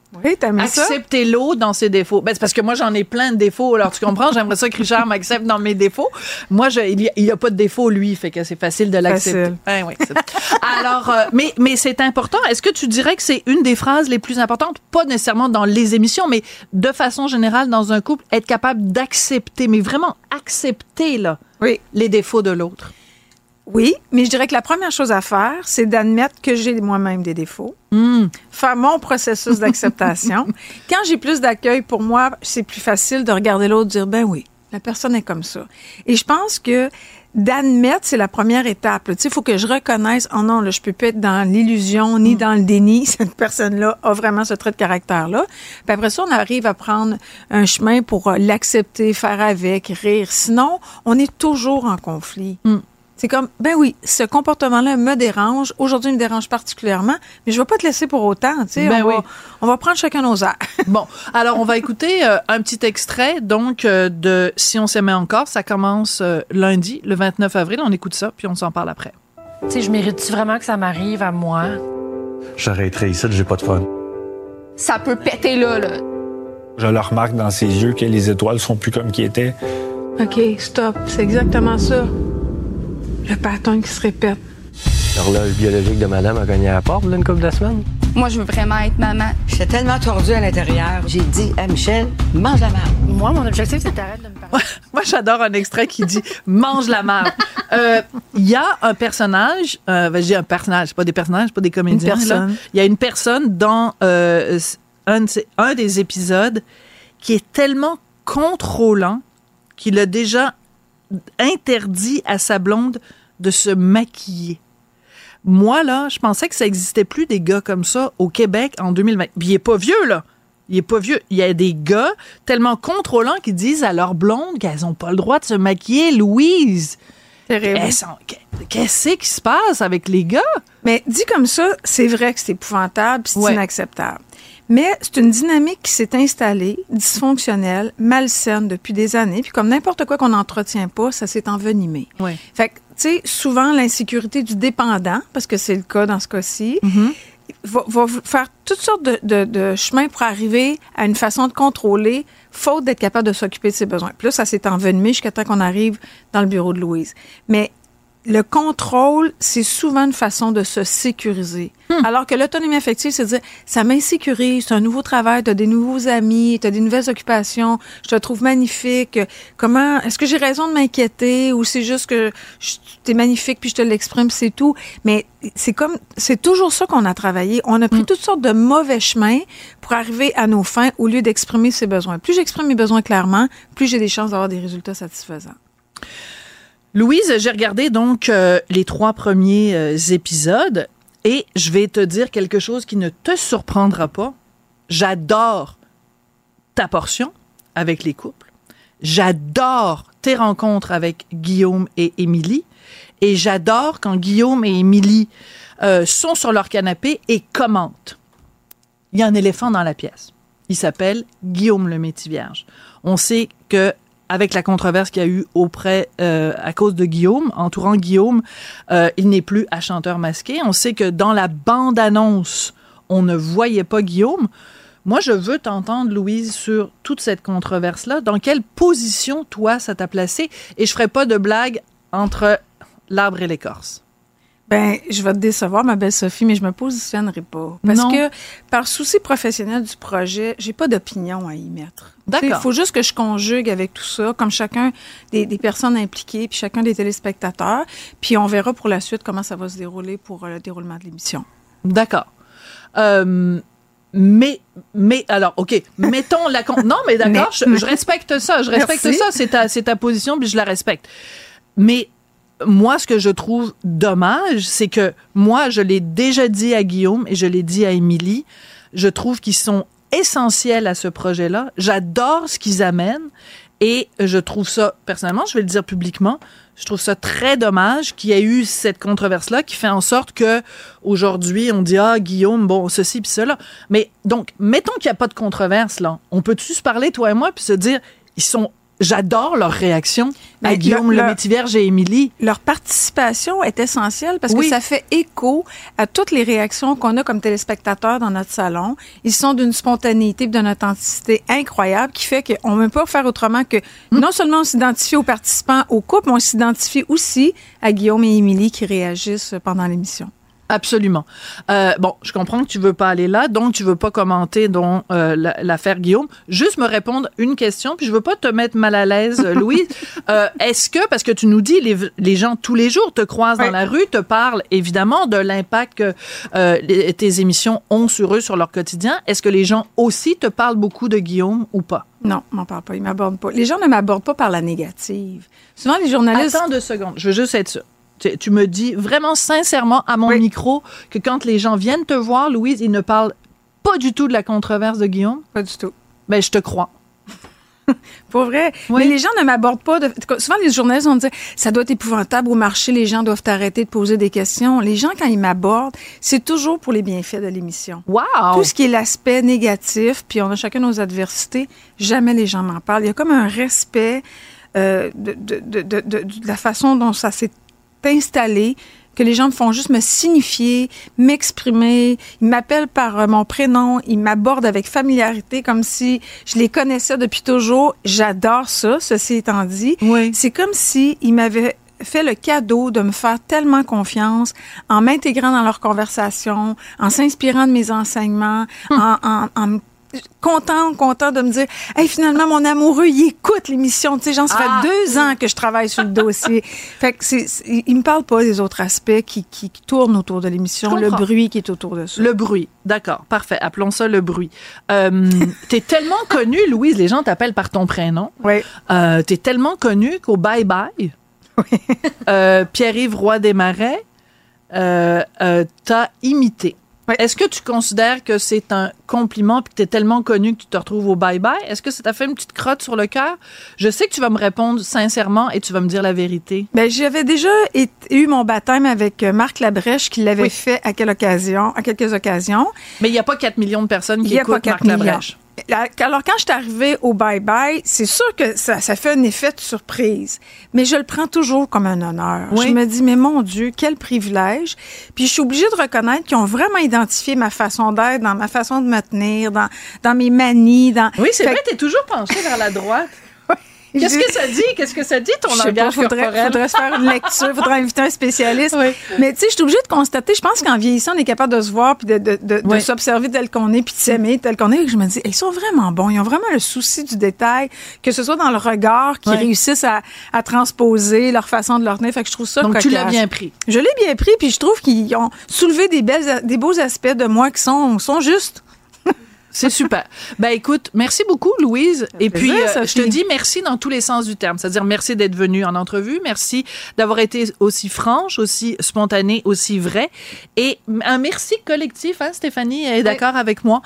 Oui, t'aimes ça? Accepter l'autre dans ses défauts. Ben, c'est parce que moi, j'en ai plein de défauts. Alors, tu comprends? J'aimerais ça que Richard m'accepte dans mes défauts. Moi, il y a pas de défaut, lui. Fait que c'est facile de l'accepter. Ben, oui, alors, mais c'est important. Est-ce que tu dirais que c'est une des phrases les plus importantes? Pas nécessairement dans les émissions, mais de façon générale, dans un couple, être capable d'accepter, mais vraiment accepter, là, les défauts de l'autre. Oui, mais je dirais que la première chose à faire, c'est d'admettre que j'ai moi-même des défauts. Faire mon processus d'acceptation. Quand j'ai plus d'accueil pour moi, c'est plus facile de regarder l'autre et dire, ben oui, la personne est comme ça. Et je pense que d'admettre, c'est la première étape. Tu sais, il faut que je reconnaisse, oh non, là, je peux pas être dans l'illusion ni dans le déni. Cette personne-là a vraiment ce trait de caractère-là. Puis après ça, on arrive à prendre un chemin pour l'accepter, faire avec, rire. Sinon, on est toujours en conflit. C'est comme, ben oui, ce comportement-là me dérange. Aujourd'hui, il me dérange particulièrement, mais je vais pas te laisser pour autant. Tu sais, on va prendre chacun nos airs. Bon, alors on va écouter un petit extrait donc de Si on s'aimait encore. Ça commence lundi, le 29 avril. On écoute ça, puis on s'en parle après. Tu sais, je mérite-tu vraiment que ça m'arrive à moi? J'arrêterai ici, j'ai pas de fun. Ça peut péter là. Je le remarque dans ses yeux que les étoiles sont plus comme qui étaient. OK, stop. C'est exactement ça. Le pattern qui se répète. L'horloge biologique de madame a cogné à la porte, là, une couple de semaines. Moi, je veux vraiment être maman. J'étais tellement tordue à l'intérieur. J'ai dit à Michel, mange la marde. Moi, mon objectif, c'est d'arrêter de me parler. Moi, j'adore un extrait qui dit « mange la marde ». Il y a un personnage, je dis un personnage, c'est pas des personnages, pas des comédiens. Il y a une personne dans un des épisodes qui est tellement contrôlant qu'il a déjà interdit à sa blonde de se maquiller. Moi, là, je pensais que ça existait plus des gars comme ça au Québec en 2020. Puis il est pas vieux, là. Il est pas vieux. Il y a des gars tellement contrôlants qui disent à leur blonde qu'elles ont pas le droit de se maquiller. Louise! Qu'est-ce qui se passe avec les gars? Mais dit comme ça, c'est vrai que c'est épouvantable puis c'est inacceptable. Mais c'est une dynamique qui s'est installée, dysfonctionnelle, malsaine depuis des années. Puis comme n'importe quoi qu'on n'entretient pas, ça s'est envenimé. Fait que, tu sais, souvent l'insécurité du dépendant, parce que c'est le cas dans ce cas-ci, va faire toutes sortes de chemins pour arriver à une façon de contrôler, faute d'être capable de s'occuper de ses besoins. Puis là, ça s'est envenimé jusqu'à temps qu'on arrive dans le bureau de Louise. Mais le contrôle, c'est souvent une façon de se sécuriser. Alors que l'autonomie affective, c'est de dire, ça m'insécurise, c'est un nouveau travail, t'as des nouveaux amis, t'as des nouvelles occupations, je te trouve magnifique. Comment, est-ce que j'ai raison de m'inquiéter ou c'est juste que t'es magnifique puis je te l'exprime, c'est tout. Mais c'est toujours ça qu'on a travaillé. On a pris toutes sortes de mauvais chemins pour arriver à nos fins au lieu d'exprimer ses besoins. Plus j'exprime mes besoins clairement, plus j'ai des chances d'avoir des résultats satisfaisants. Louise, j'ai regardé donc les 3 premiers épisodes et je vais te dire quelque chose qui ne te surprendra pas. J'adore ta portion avec les couples. J'adore tes rencontres avec Guillaume et Émilie. Et j'adore quand Guillaume et Émilie sont sur leur canapé et commentent. Il y a un éléphant dans la pièce. Il s'appelle Guillaume le Métis-Vierge. On sait que avec la controverse qu'il y a eu à cause de Guillaume, entourant Guillaume, il n'est plus à chanteur masqué. On sait que dans la bande-annonce, on ne voyait pas Guillaume. Moi, je veux t'entendre, Louise, sur toute cette controverse-là. Dans quelle position, toi, ça t'a placé? Et je ferai pas de blague entre l'arbre et l'écorce. Ben, je vais te décevoir, ma belle Sophie, mais je me positionnerai pas. Parce que, par souci professionnel du projet, j'ai pas d'opinion à y mettre. D'accord. Il faut juste que je conjugue avec tout ça, comme chacun des personnes impliquées, puis chacun des téléspectateurs, puis on verra pour la suite comment ça va se dérouler pour le déroulement de l'émission. D'accord. Mais alors, OK, mettons la... Non, mais d'accord, je respecte ça, c'est ta position, puis je la respecte. Mais moi, ce que je trouve dommage, c'est que moi, je l'ai déjà dit à Guillaume et je l'ai dit à Émilie, je trouve qu'ils sont essentiels à ce projet-là. J'adore ce qu'ils amènent et je trouve ça, personnellement, je vais le dire publiquement, je trouve ça très dommage qu'il y ait eu cette controverse-là qui fait en sorte que aujourd'hui on dit « Ah, Guillaume, bon, ceci puis cela ». Mais donc, mettons qu'il n'y a pas de controverse, là. On peut-tu se parler, toi et moi, puis se dire « Ils sont j'adore leur réaction à Guillaume Lemaitre-Vierge et Émilie. Leur participation est essentielle parce que ça fait écho à toutes les réactions qu'on a comme téléspectateurs dans notre salon. Ils sont d'une spontanéité et d'une authenticité incroyable qui fait qu'on ne peut pas faire autrement que non seulement on s'identifie aux participants, au couple, mais on s'identifie aussi à Guillaume et Émilie qui réagissent pendant l'émission. Absolument. Bon, je comprends que tu veux pas aller là, donc tu veux pas commenter l'affaire Guillaume. Juste me répondre une question, puis je veux pas te mettre mal à l'aise, Louise. Est-ce que, parce que tu nous dis, les gens tous les jours te croisent dans la rue, te parlent évidemment de l'impact que tes émissions ont sur eux, sur leur quotidien. Est-ce que les gens aussi te parlent beaucoup de Guillaume ou pas? Non, on m'en parle pas. Ils m'abordent pas. Les gens ne m'abordent pas par la négative. Souvent, les journalistes... Attends 2 secondes. Je veux juste être sûre. Tu me dis vraiment sincèrement à mon micro que quand les gens viennent te voir, Louise, ils ne parlent pas du tout de la controverse de Guillaume? Pas du tout. Ben, je te crois. Pour vrai. Oui. Mais les gens ne m'abordent pas. Souvent, les journalistes vont me dire « Ça doit être épouvantable au marché, les gens doivent arrêter de poser des questions. » Les gens, quand ils m'abordent, c'est toujours pour les bienfaits de l'émission. Wow! Tout ce qui est l'aspect négatif, puis on a chacun nos adversités, jamais les gens m'en parlent. Il y a comme un respect de la façon dont ça s'est installé, que les gens me font juste me signifier, m'exprimer. Ils m'appellent par mon prénom, ils m'abordent avec familiarité comme si je les connaissais depuis toujours. J'adore ça, ceci étant dit. Oui. C'est comme si ils m'avaient fait le cadeau de me faire tellement confiance en m'intégrant dans leur conversation, en s'inspirant de mes enseignements, en content de me dire hey, finalement mon amoureux il écoute l'émission, tu sais, genre ça fait 2 ans que je travaille sur le dossier. Fait que il me parle pas des autres aspects qui tournent autour de l'émission, le bruit qui est autour de ça. Le bruit, d'accord, parfait, appelons ça le bruit. T'es tellement connue, Louise, les gens t'appellent par ton prénom. Oui. T'es tellement connue qu'au Bye Bye, Pierre-Yves Roy Desmarais t'a imité. Ouais. Est-ce que tu considères que c'est un compliment puis que tu es tellement connu que tu te retrouves au bye-bye? Est-ce que ça t'a fait une petite crotte sur le cœur? Je sais que tu vas me répondre sincèrement et tu vas me dire la vérité. Ben, j'avais déjà eu mon baptême avec Marc Labrèche qui l'avait fait à quelques occasions. Mais il n'y a pas 4 millions de personnes qui écoutent Marc Labrèche. Alors, quand je suis arrivée au bye-bye, c'est sûr que ça fait un effet de surprise. Mais je le prends toujours comme un honneur. Oui. Je me dis, mais mon Dieu, quel privilège. Puis je suis obligée de reconnaître qu'ils ont vraiment identifié ma façon d'être, dans ma façon de me tenir, dans mes manies. Oui, c'est vrai, t'es toujours penchée vers la droite. Qu'est-ce que ça dit, ton langage corporel? Faudrait se faire une lecture, faudrait inviter un spécialiste. Oui. Mais tu sais, je suis obligée de constater, je pense qu'en vieillissant, on est capable de se voir puis de s'observer tel qu'on est puis de s'aimer tel qu'on est. Et je me dis, ils sont vraiment bons. Ils ont vraiment le souci du détail, que ce soit dans le regard, qu'ils réussissent à transposer leur façon de leur tenir. Fait que je trouve ça Donc, cocasse. tu l'as bien pris. Je l'ai bien pris puis je trouve qu'ils ont soulevé des beaux aspects de moi qui sont justes. C'est super. Ben écoute, merci beaucoup Louise. Et puis plaisir, je te dis merci dans tous les sens du terme. C'est-à-dire merci d'être venue en entrevue, merci d'avoir été aussi franche, aussi spontanée, aussi vraie. Et un merci collectif, hein, Stéphanie est d'accord avec moi.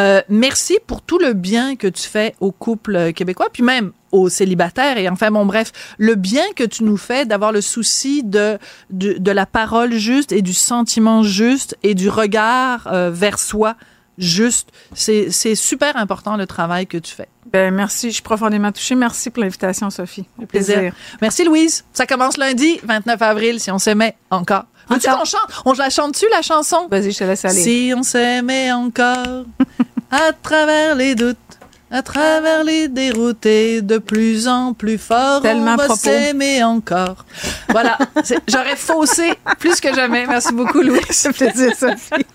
Merci pour tout le bien que tu fais au couple québécois, puis même aux célibataires. Et enfin, bon, bref, le bien que tu nous fais d'avoir le souci de la parole juste et du sentiment juste et du regard vers soi juste. C'est super important le travail que tu fais. Ben merci, je suis profondément touchée. Merci pour l'invitation, Sophie. Au plaisir. Merci Louise. Ça commence lundi, 29 avril, si on s'aimait encore. Veux-tu qu'on chante? On la chante-tu, la chanson? Vas-y, je te laisse aller. Si on s'aimait encore, à travers les doutes, à travers les déroutes et de plus en plus fort, tellement on va s'aimer encore. Voilà, j'aurais faussé plus que jamais. Merci beaucoup, Louise. Ça fait plaisir, Sophie.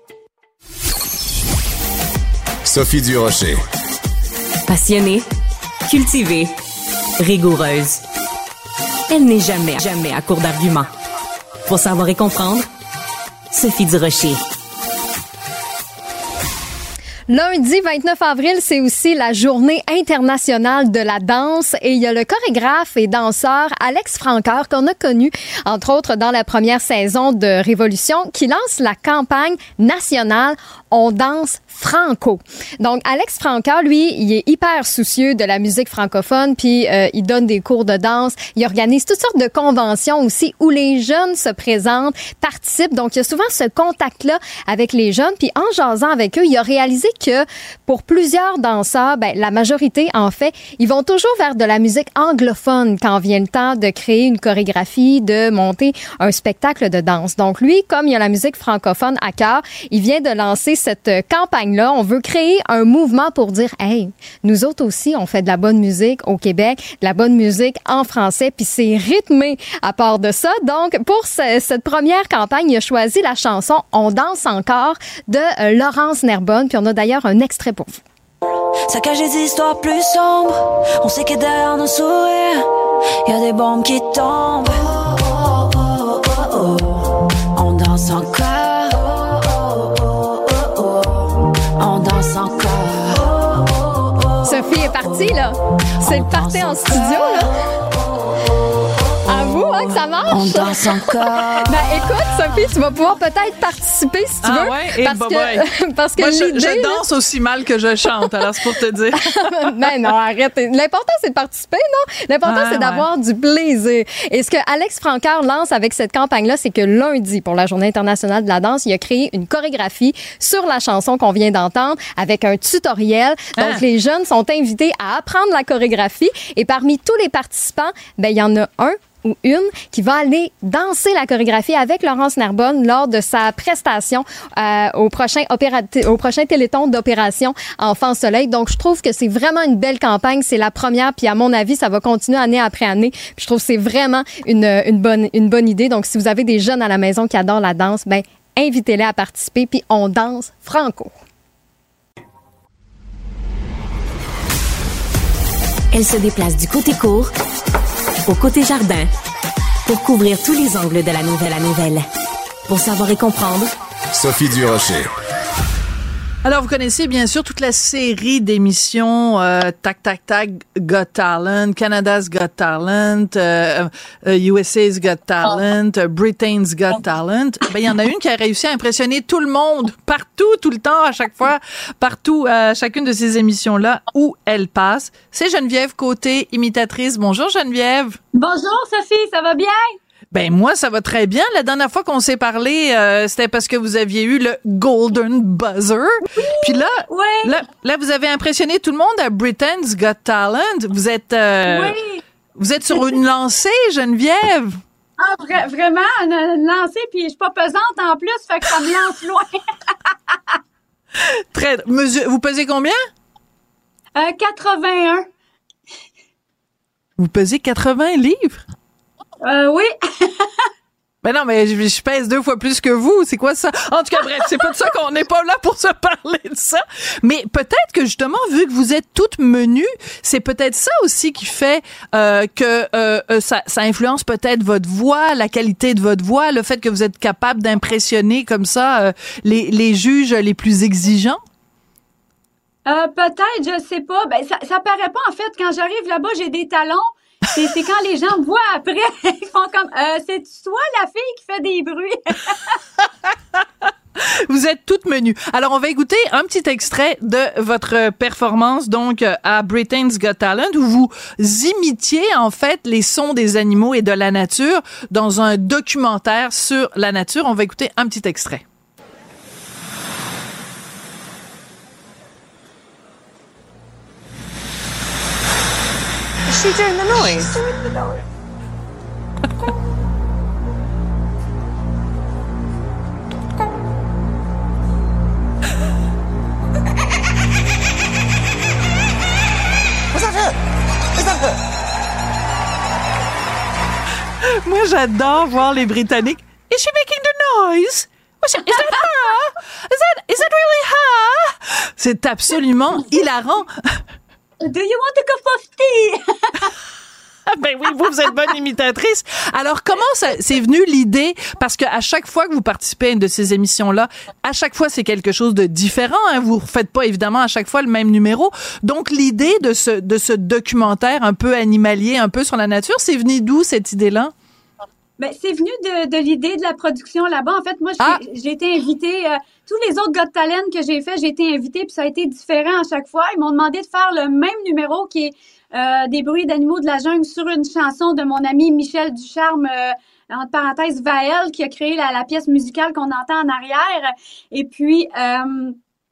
Sophie Durocher. Passionnée, cultivée, rigoureuse. Elle n'est jamais à court d'arguments. Pour savoir et comprendre, Sophie Durocher. Lundi 29 avril, c'est aussi la journée internationale de la danse et il y a le chorégraphe et danseur Alex Francoeur qu'on a connu, entre autres, dans la première saison de Révolution, qui lance la campagne nationale On danse franco. Donc, Alex Francoeur, lui, il est hyper soucieux de la musique francophone, puis il donne des cours de danse. Il organise toutes sortes de conventions aussi où les jeunes se présentent, participent. Donc, il y a souvent ce contact-là avec les jeunes. Puis, en jasant avec eux, il a réalisé que pour plusieurs danseurs, la majorité, en fait, ils vont toujours vers de la musique anglophone quand vient le temps de créer une chorégraphie, de monter un spectacle de danse. Donc, lui, comme il y a la musique francophone à cœur, il vient de lancer cette campagne-là. On veut créer un mouvement pour dire, hey, nous autres aussi, on fait de la bonne musique au Québec, de la bonne musique en français, puis c'est rythmé à part de ça. Donc, pour cette première campagne, il a choisi la chanson « On danse encore » de Laurence Nerbonne, puis on a d'ailleurs un extrait pour vous. Ça cache des histoires plus sombres. On sait que derrière nos sourires, y a des bombes qui tombent. On danse encore. On danse encore. Sophie est partie, là. C'est le party en studio, là. À vous, hein, que ça marche? On danse encore. Écoute, Sophie, tu vas pouvoir peut-être participer si tu veux. Ouais? Parce que moi, l'idée, je danse aussi mal que je chante, alors c'est pour te dire. Mais non, arrête. L'important, c'est de participer, non? L'important, c'est d'avoir du plaisir. Et ce que Alex Francoeur lance avec cette campagne-là, c'est que lundi, pour la Journée internationale de la danse, il a créé une chorégraphie sur la chanson qu'on vient d'entendre avec un tutoriel. Donc, les jeunes sont invités à apprendre la chorégraphie. Et parmi tous les participants, il y en a un ou une qui va aller danser la chorégraphie avec Laurence Nerbonne lors de sa prestation au prochain Téléthon d'Opération Enfant Soleil. Donc, je trouve que c'est vraiment une belle campagne. C'est la première, puis à mon avis, ça va continuer année après année. Puis je trouve que c'est vraiment une bonne idée. Donc, si vous avez des jeunes à la maison qui adorent la danse, invitez-les à participer, puis on danse franco. Elle se déplace du côté court au côté jardin pour couvrir tous les angles de la nouvelle à nouvelle. Pour savoir et comprendre, Sophie Durocher. Alors, vous connaissez bien sûr toute la série d'émissions Tac, Tac, Tac, Got Talent, Canada's Got Talent, USA's Got Talent, Britain's Got Talent. Il y en a une qui a réussi à impressionner tout le monde, partout, tout le temps, à chaque fois, partout, à chacune de ces émissions-là où elle passe. C'est Geneviève Côté, imitatrice. Bonjour Geneviève. Bonjour Sophie, ça va bien? Moi, ça va très bien. La dernière fois qu'on s'est parlé, c'était parce que vous aviez eu le Golden Buzzer. Oui, puis là, là, vous avez impressionné tout le monde à Britain's Got Talent. Vous êtes sur une lancée, Geneviève. Ah, vraiment, une lancée, puis je suis pas pesante en plus, fait que ça me lance loin. Vous pesez combien? 81. Vous pesez 80 livres? Oui. Non, mais je pèse 2 fois plus que vous. C'est quoi ça? En tout cas, bref, c'est pas de ça qu'on n'est pas là pour se parler de ça. Mais peut-être que justement, vu que vous êtes toutes menues, c'est peut-être ça aussi qui fait que ça influence peut-être votre voix, la qualité de votre voix, le fait que vous êtes capable d'impressionner comme ça les juges les plus exigeants. Peut-être, je sais pas. Ça paraît pas en fait. Quand j'arrive là-bas, j'ai des talons. C'est quand les gens me voient après, ils font comme c'est toi la fille qui fait des bruits. Vous êtes toutes menues. Alors on va écouter un petit extrait de votre performance donc à Britain's Got Talent où vous imitiez en fait les sons des animaux et de la nature dans un documentaire sur la nature. On va écouter un petit extrait. Is she doing the noise? Was that her? Is that her? Moi, j'adore voir les Britanniques. Is she making the noise? Is that her? Is that really her? C'est absolument hilarant. Do you want a cup of tea? Oui, vous êtes bonne imitatrice. Alors, comment c'est venu l'idée? Parce que à chaque fois que vous participez à une de ces émissions-là, à chaque fois, c'est quelque chose de différent. Vous ne faites pas, évidemment, à chaque fois le même numéro. Donc, l'idée de ce documentaire un peu animalier, un peu sur la nature, c'est venu d'où, cette idée-là? C'est venu de l'idée de la production là-bas. En fait, moi, j'ai été invitée. Tous les autres Got Talent que j'ai fait, j'ai été invitée, puis ça a été différent à chaque fois. Ils m'ont demandé de faire le même numéro qui est des bruits d'animaux de la jungle sur une chanson de mon ami Michel Ducharme, entre parenthèses Vaël, qui a créé la pièce musicale qu'on entend en arrière. Et puis,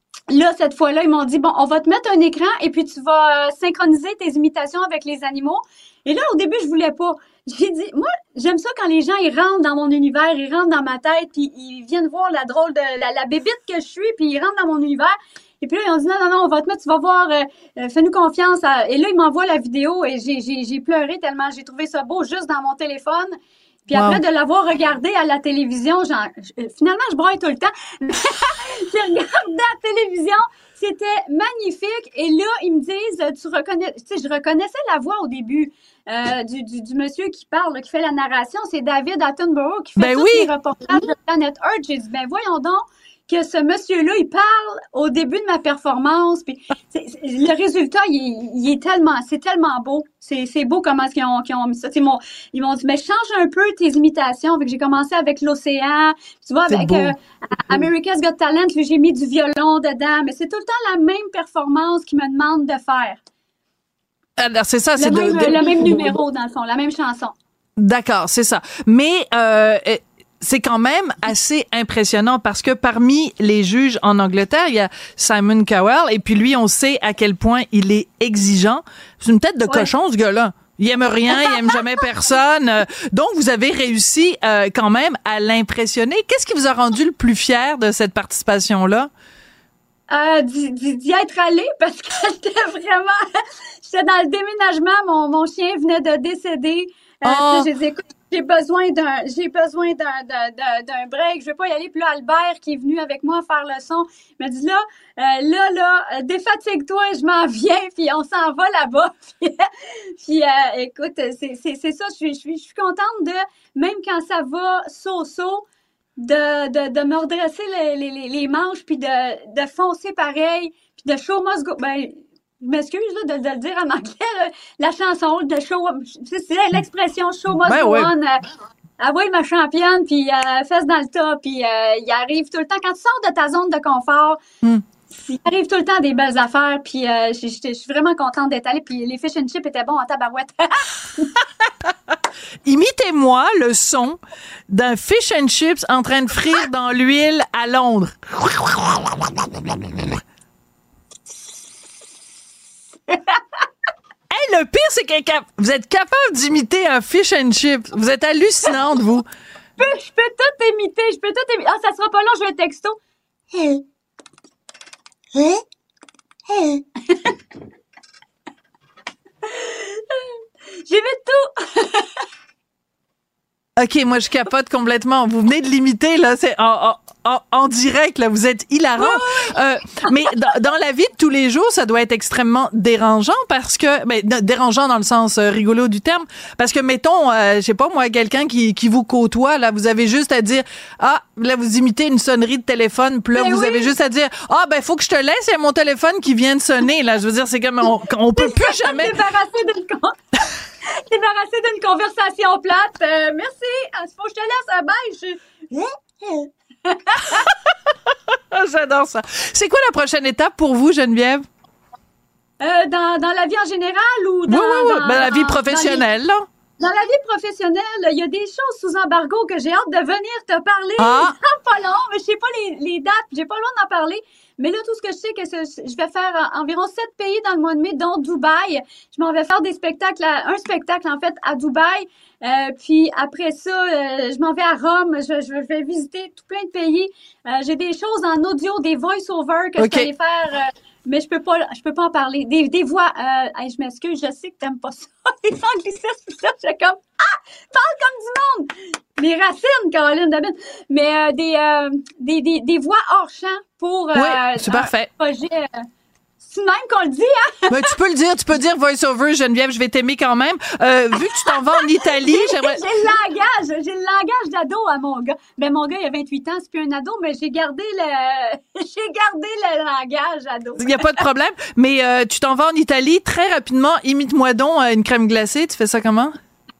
là, cette fois-là, ils m'ont dit, bon, on va te mettre un écran et puis tu vas synchroniser tes imitations avec les animaux. Et là, au début, je voulais pas. J'ai dit, moi, j'aime ça quand les gens, ils rentrent dans mon univers, ils rentrent dans ma tête, puis ils viennent voir la drôle de la bébite que je suis, puis ils rentrent dans mon univers. Et puis là, ils ont dit, non, on va te mettre, tu vas voir, fais-nous confiance. Et là, ils m'envoient la vidéo et j'ai pleuré tellement j'ai trouvé ça beau juste dans mon téléphone. Puis après de l'avoir regardé à la télévision, finalement, je braille tout le temps. J'ai regardé la télévision, c'était magnifique. Et là, ils me disent, tu sais, je reconnaissais la voix au début du monsieur qui parle, là, qui fait la narration. C'est David Attenborough qui fait tous les reportages de Planet Earth. J'ai dit, voyons donc que ce monsieur-là, il parle au début de ma performance. Puis le résultat, il est c'est tellement beau. C'est beau comment ils ont mis ça. Ils m'ont dit, mais change un peu tes imitations. Fait que j'ai commencé avec l'océan. Tu vois, avec America's Got Talent, j'ai mis du violon dedans. Mais c'est tout le temps la même performance qu'ils me demandent de faire. Alors, c'est ça, c'est le même numéro, dans le fond, la même chanson. D'accord, c'est ça. Mais c'est quand même assez impressionnant parce que parmi les juges en Angleterre, il y a Simon Cowell et puis lui, on sait à quel point il est exigeant. C'est une tête de cochon, ce gars-là. Il aime rien, il aime jamais personne. Donc, vous avez réussi quand même à l'impressionner. Qu'est-ce qui vous a rendu le plus fier de cette participation-là? D'y être allée parce que j'étais dans le déménagement. Mon chien venait de décéder. J'ai dit, écoute, j'ai besoin d'un break. Je vais pas y aller. Puis là, Albert, qui est venu avec moi faire le son, m'a dit là, défatigue-toi, je m'en viens, puis on s'en va là-bas. Puis écoute, c'est ça. Je suis contente de, même quand ça va de me redresser les manches, puis de foncer pareil, puis de show must go. Je m'excuse là, de le dire en anglais, la chanson de show, c'est l'expression show must go on. Envoie ma championne, puis fesse dans le tas, puis il arrive tout le temps. Quand tu sors de ta zone de confort, il arrive tout le temps des belles affaires, puis je suis vraiment contente d'être allée, puis les fish and chips étaient bons en tabarouette. Imitez-moi le son d'un fish and chips en train de frire dans l'huile à Londres. Hey, le pire, c'est que vous êtes capable d'imiter un fish and chips. Vous êtes hallucinante, vous. Je peux tout imiter. Ah, ça sera pas long, je vais texto. J'imite tout. OK, moi, je capote complètement. Vous venez de l'imiter, là. C'est en direct, là. Vous êtes hilarant. Mais dans la vie de tous les jours, ça doit être extrêmement dérangeant parce que, dérangeant dans le sens rigolo du terme, parce que, mettons, je sais pas, moi, quelqu'un qui vous côtoie, là, vous avez juste à dire, là, vous imitez une sonnerie de téléphone, puis là, vous avez juste à dire, faut que je te laisse, il y a mon téléphone qui vient de sonner, là. Je veux dire, c'est comme, on peut plus jamais. Débarrassé d'une conversation plate. Merci. Faut que je te laisse. Bye. J'adore ça. C'est quoi la prochaine étape pour vous, Geneviève? Dans la vie en général ou dans la vie professionnelle, là? Dans la vie professionnelle, il y a des choses sous embargo que j'ai hâte de venir te parler. Pas long, mais je sais pas les dates, j'ai pas le droit d'en parler. Mais là, tout ce que je sais, que je vais faire environ 7 pays dans le mois de mai, dont Dubaï. Je m'en vais faire un spectacle en fait à Dubaï. Puis après ça, je m'en vais à Rome. Je vais visiter tout plein de pays. J'ai des choses en audio, des voice-over que je peux aller faire. Mais je peux pas en parler. Des voix, je m'excuse, je sais que t'aimes pas ça. Les anglicismes, ça, j'ai comme, parle comme du monde! Les racines, Caroline David. Mais, des voix hors champ pour, c'est parfait. Projet, c'est même qu'on le dit, hein? Ben, tu peux dire voice-over, Geneviève, je vais t'aimer quand même. Vu que tu t'en vas en Italie, j'aimerais... J'ai le langage d'ado à mon gars. Ben, mon gars, il a 28 ans, c'est plus un ado, mais j'ai gardé le langage ado. Il n'y a pas de problème. Mais, tu t'en vas en Italie, très rapidement, imite-moi donc une crème glacée. Tu fais ça comment?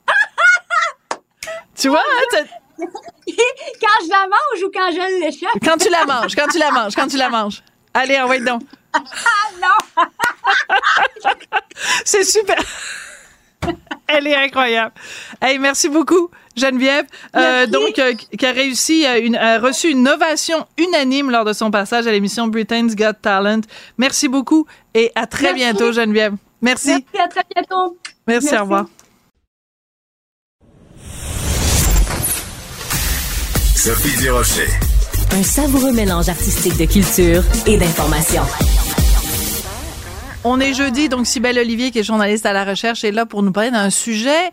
Tu vois, hein? Quand je la mange ou quand je l'échappe? Quand tu la manges. Allez, envoie donc. Non! C'est super. Elle est incroyable. Hey, merci beaucoup, Geneviève. Qui a reçu une ovation unanime lors de son passage à l'émission Britain's Got Talent. Merci beaucoup et à très bientôt, Geneviève. Merci. Merci, à très bientôt. Merci. Au revoir. Sophie Durocher. Un savoureux mélange artistique de culture et d'information. On est jeudi, donc Cybèle Olivier, qui est journaliste à La Recherche, est là pour nous parler d'un sujet.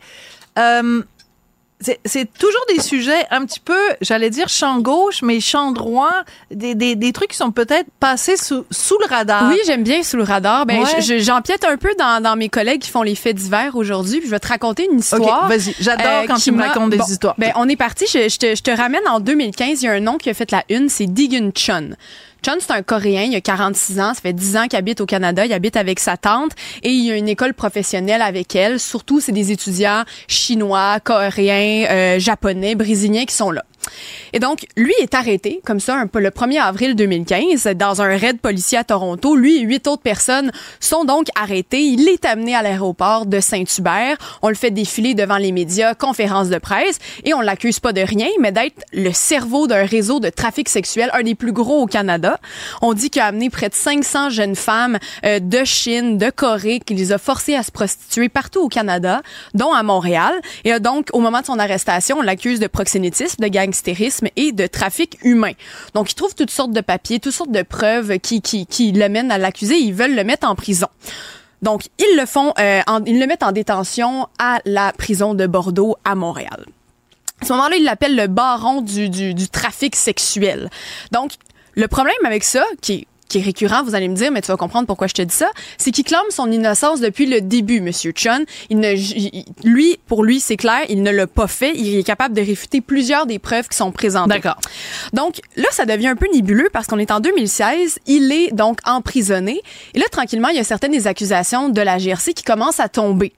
C'est toujours des sujets un petit peu, j'allais dire champ gauche, mais champ droit, des trucs qui sont peut-être passés sous le radar. Oui, j'aime bien sous le radar. J'empiète un peu dans mes collègues qui font les faits divers aujourd'hui, puis je vais te raconter une histoire. OK, vas-y, j'adore quand tu me racontes des histoires. On est parti, je te ramène en 2015, il y a un nom qui a fait la une, c'est Deegan Chun. Chun, c'est un Coréen, il a 46 ans, ça fait 10 ans qu'il habite au Canada, il habite avec sa tante et il a une école professionnelle avec elle. Surtout, c'est des étudiants chinois, coréens, japonais, brésiliens qui sont là. Et donc, lui est arrêté, comme ça, le 1er avril 2015, dans un raid policier à Toronto. Lui et 8 autres personnes sont donc arrêtés. Il est amené à l'aéroport de Saint-Hubert. On le fait défiler devant les médias, conférence de presse, et on l'accuse pas de rien, mais d'être le cerveau d'un réseau de trafic sexuel, un des plus gros au Canada. On dit qu'il a amené près de 500 jeunes femmes de Chine, de Corée, qu'il les a forcées à se prostituer partout au Canada, dont à Montréal. Et donc, au moment de son arrestation, on l'accuse de proxénétisme, de gangstérisme et de trafic humain. Donc, ils trouvent toutes sortes de papiers, toutes sortes de preuves qui le mènent à l'accuser. Ils veulent le mettre en prison. Donc, ils le mettent en détention à la prison de Bordeaux à Montréal. À ce moment-là, ils l'appellent le baron du trafic sexuel. Donc, le problème avec ça, qui est récurrent, vous allez me dire, mais tu vas comprendre pourquoi je te dis ça, c'est qu'il clame son innocence depuis le début, Monsieur Chun. Pour lui, c'est clair, il ne l'a pas fait. Il est capable de réfuter plusieurs des preuves qui sont présentées. D'accord. Donc, là, ça devient un peu nébuleux parce qu'on est en 2016. Il est donc emprisonné. Et là, tranquillement, il y a certaines des accusations de la GRC qui commencent à tomber.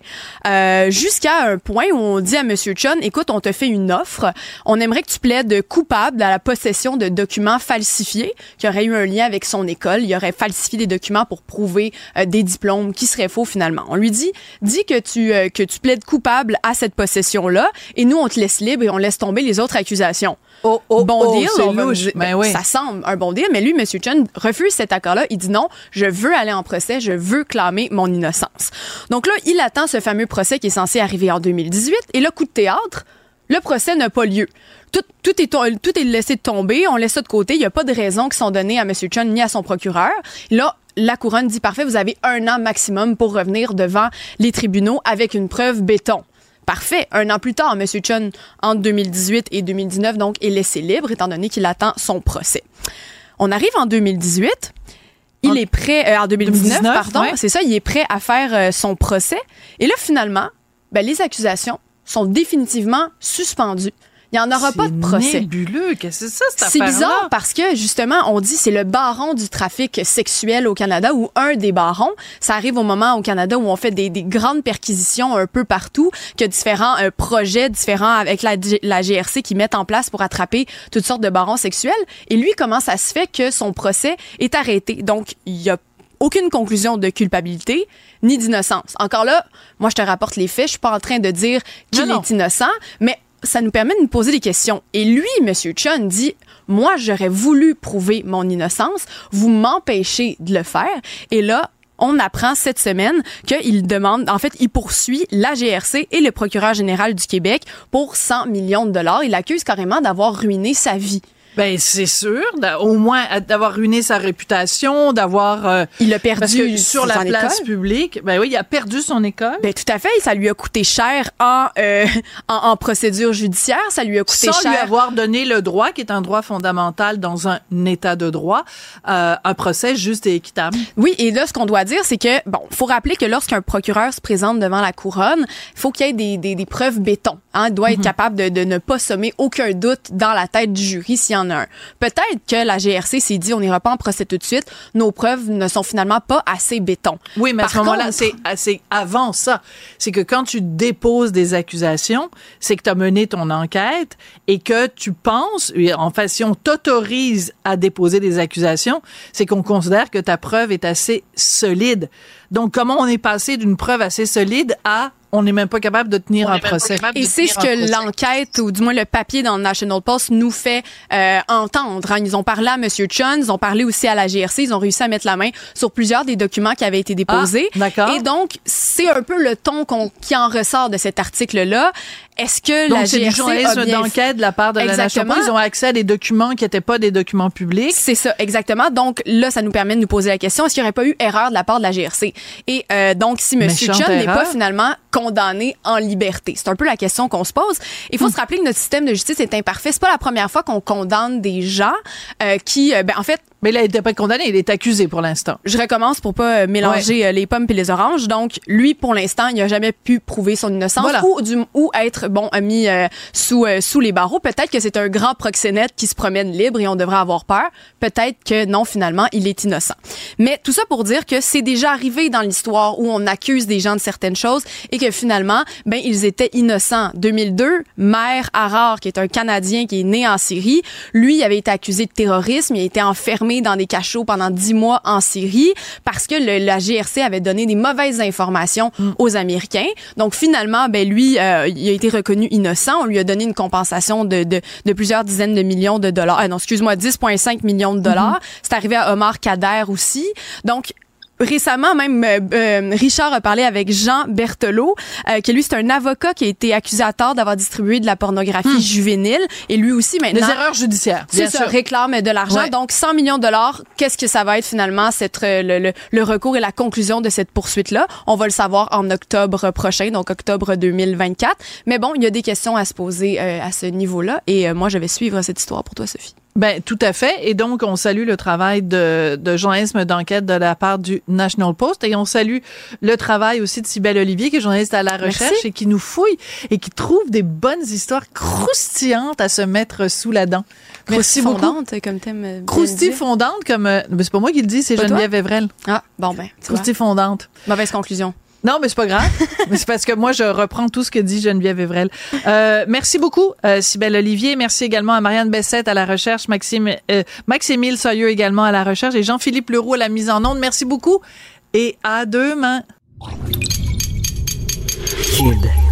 Jusqu'à un point où on dit à Monsieur Chun, écoute, on te fait une offre. On aimerait que tu plaides coupable à la possession de documents falsifiés qui auraient eu un lien avec son école. Il aurait falsifié des documents pour prouver des diplômes qui seraient faux finalement. On lui dit que tu plaides coupable à cette possession-là et nous, on te laisse libre et on laisse tomber les autres accusations. Bon deal, c'est louche. Oui. Ça semble un bon deal, mais lui, M. Chun, refuse cet accord-là. Il dit non, je veux aller en procès, je veux clamer mon innocence. Donc là, il attend ce fameux procès qui est censé arriver en 2018 et là, coup de théâtre, le procès n'a pas lieu. Tout est laissé de tomber, on laisse ça de côté. Il n'y a pas de raisons qui sont données à M. Chun ni à son procureur. Là, la couronne dit parfait, vous avez 1 an maximum pour revenir devant les tribunaux avec une preuve béton. Parfait. 1 an plus tard, M. Chun, entre 2018 et 2019, donc, est laissé libre étant donné qu'il attend son procès. On arrive en 2018. Il est prêt, en 2019, pardon. Ouais. C'est ça, il est prêt à faire son procès. Et là, finalement, les accusations sont définitivement suspendues. Il n'y en aura pas de procès. C'est nébuleux. Qu'est-ce que c'est ça, cette affaire-là? C'est bizarre parce que, justement, on dit c'est le baron du trafic sexuel au Canada ou un des barons. Ça arrive au moment au Canada où on fait des grandes perquisitions un peu partout, qu'il y a différents projets différents avec la GRC qui mettent en place pour attraper toutes sortes de barons sexuels. Et lui, comment ça se fait que son procès est arrêté? Donc, il y a aucune conclusion de culpabilité ni d'innocence. Encore là, moi, je te rapporte les faits. Je suis pas en train de dire qu'il est innocent, mais ça nous permet de nous poser des questions. Et lui, M. Chun, dit « Moi, j'aurais voulu prouver mon innocence. Vous m'empêchez de le faire. » Et là, on apprend cette semaine qu'il demande, en fait, il poursuit la GRC et le procureur général du Québec pour 100 millions de dollars. Il l'accuse carrément d'avoir ruiné sa vie. Ben c'est sûr, au moins d'avoir ruiné sa réputation, d'avoir il a perdu parce que sur la place publique. Ben oui, il a perdu son école. Ben tout à fait, ça lui a coûté cher en procédure judiciaire, ça lui a coûté cher sans lui avoir donné le droit qui est un droit fondamental dans un état de droit, un procès juste et équitable. Oui, et là ce qu'on doit dire c'est que faut rappeler que lorsqu'un procureur se présente devant la couronne, il faut qu'il y ait des preuves béton, il doit être capable de ne pas sommer aucun doute dans la tête du jury s'il y en a un. Peut-être que la GRC s'est dit on n'ira pas en procès tout de suite, nos preuves ne sont finalement pas assez béton. Oui, mais à ce moment-là, c'est avant ça. C'est que quand tu déposes des accusations, c'est que tu as mené ton enquête et que tu penses, en fait, si on t'autorise à déposer des accusations, c'est qu'on considère que ta preuve est assez solide. Donc, comment on est passé d'une preuve assez solide à on n'est même pas capable de tenir un procès. Et c'est ce que l'enquête, ou du moins le papier dans le National Post, nous fait entendre. Ils ont parlé à M. Chun, ils ont parlé aussi à la GRC, ils ont réussi à mettre la main sur plusieurs des documents qui avaient été déposés. D'accord. Et donc, c'est un peu le ton qui en ressort de cet article-là. Est-ce que donc, la c'est GRC du journalisme d'enquête de la part de la National Post? Ils ont accès à des documents qui n'étaient pas des documents publics. C'est ça, exactement. Donc là, ça nous permet de nous poser la question, est-ce qu'il n'y aurait pas eu erreur de la part de la GRC? Et donc, si M. Chun n'est pas finalement condamné en liberté? C'est un peu la question qu'on se pose. Il faut se rappeler que notre système de justice est imparfait. C'est pas la première fois qu'on condamne des gens qui, en fait... Mais là, il n'était pas condamné, il est accusé pour l'instant. Je recommence pour pas mélanger les pommes et les oranges. Donc, lui, pour l'instant, il n'a jamais pu prouver son innocence ou être mis sous les barreaux. Peut-être que c'est un grand proxénète qui se promène libre et on devrait avoir peur. Peut-être que non, finalement, il est innocent. Mais tout ça pour dire que c'est déjà arrivé dans l'histoire où on accuse des gens de certaines choses et que finalement, ils étaient innocents. 2002, Maher Arar, qui est un Canadien qui est né en Syrie, lui, il avait été accusé de terrorisme, il a été enfermé dans des cachots pendant 10 mois en Syrie parce que la GRC avait donné des mauvaises informations aux Américains. Donc finalement, lui, il a été reconnu innocent. On lui a donné une compensation de plusieurs dizaines de millions de dollars. 10,5 millions de dollars. C'est arrivé à Omar Kader aussi. Donc, récemment, même, Richard a parlé avec Jean Berthelot, que lui, c'est un avocat qui a été accusé à tort d'avoir distribué de la pornographie juvénile. Et lui aussi, maintenant... Des erreurs judiciaires, bien sûr. Réclame de l'argent. Ouais. Donc, 100 millions de dollars, qu'est-ce que ça va être finalement, le recours et la conclusion de cette poursuite-là? On va le savoir en octobre prochain, donc octobre 2024. Mais bon, il y a des questions à se poser à ce niveau-là. Et moi, je vais suivre cette histoire pour toi, Sophie. Tout à fait. Et donc, on salue le travail de journalisme d'enquête de la part du National Post et on salue le travail aussi de Cybèle Olivier, qui est journaliste à La Recherche et qui nous fouille et qui trouve des bonnes histoires croustillantes à se mettre sous la dent. Merci beaucoup. Fondante, comme thème. Croustille-fondante, comme... c'est pas moi qui le dis, c'est Geneviève Evrel. Ah, Croustille-fondante. Mauvaise conclusion. Non, mais c'est pas grave. Mais c'est parce que moi, je reprends tout ce que dit Geneviève Evrel. Merci beaucoup, Cybèle Olivier. Merci également à Marianne Bessette à la recherche, Max-Émile Soyeux également à la recherche et Jean-Philippe Leroux à la mise en onde. Merci beaucoup et à demain. Kid.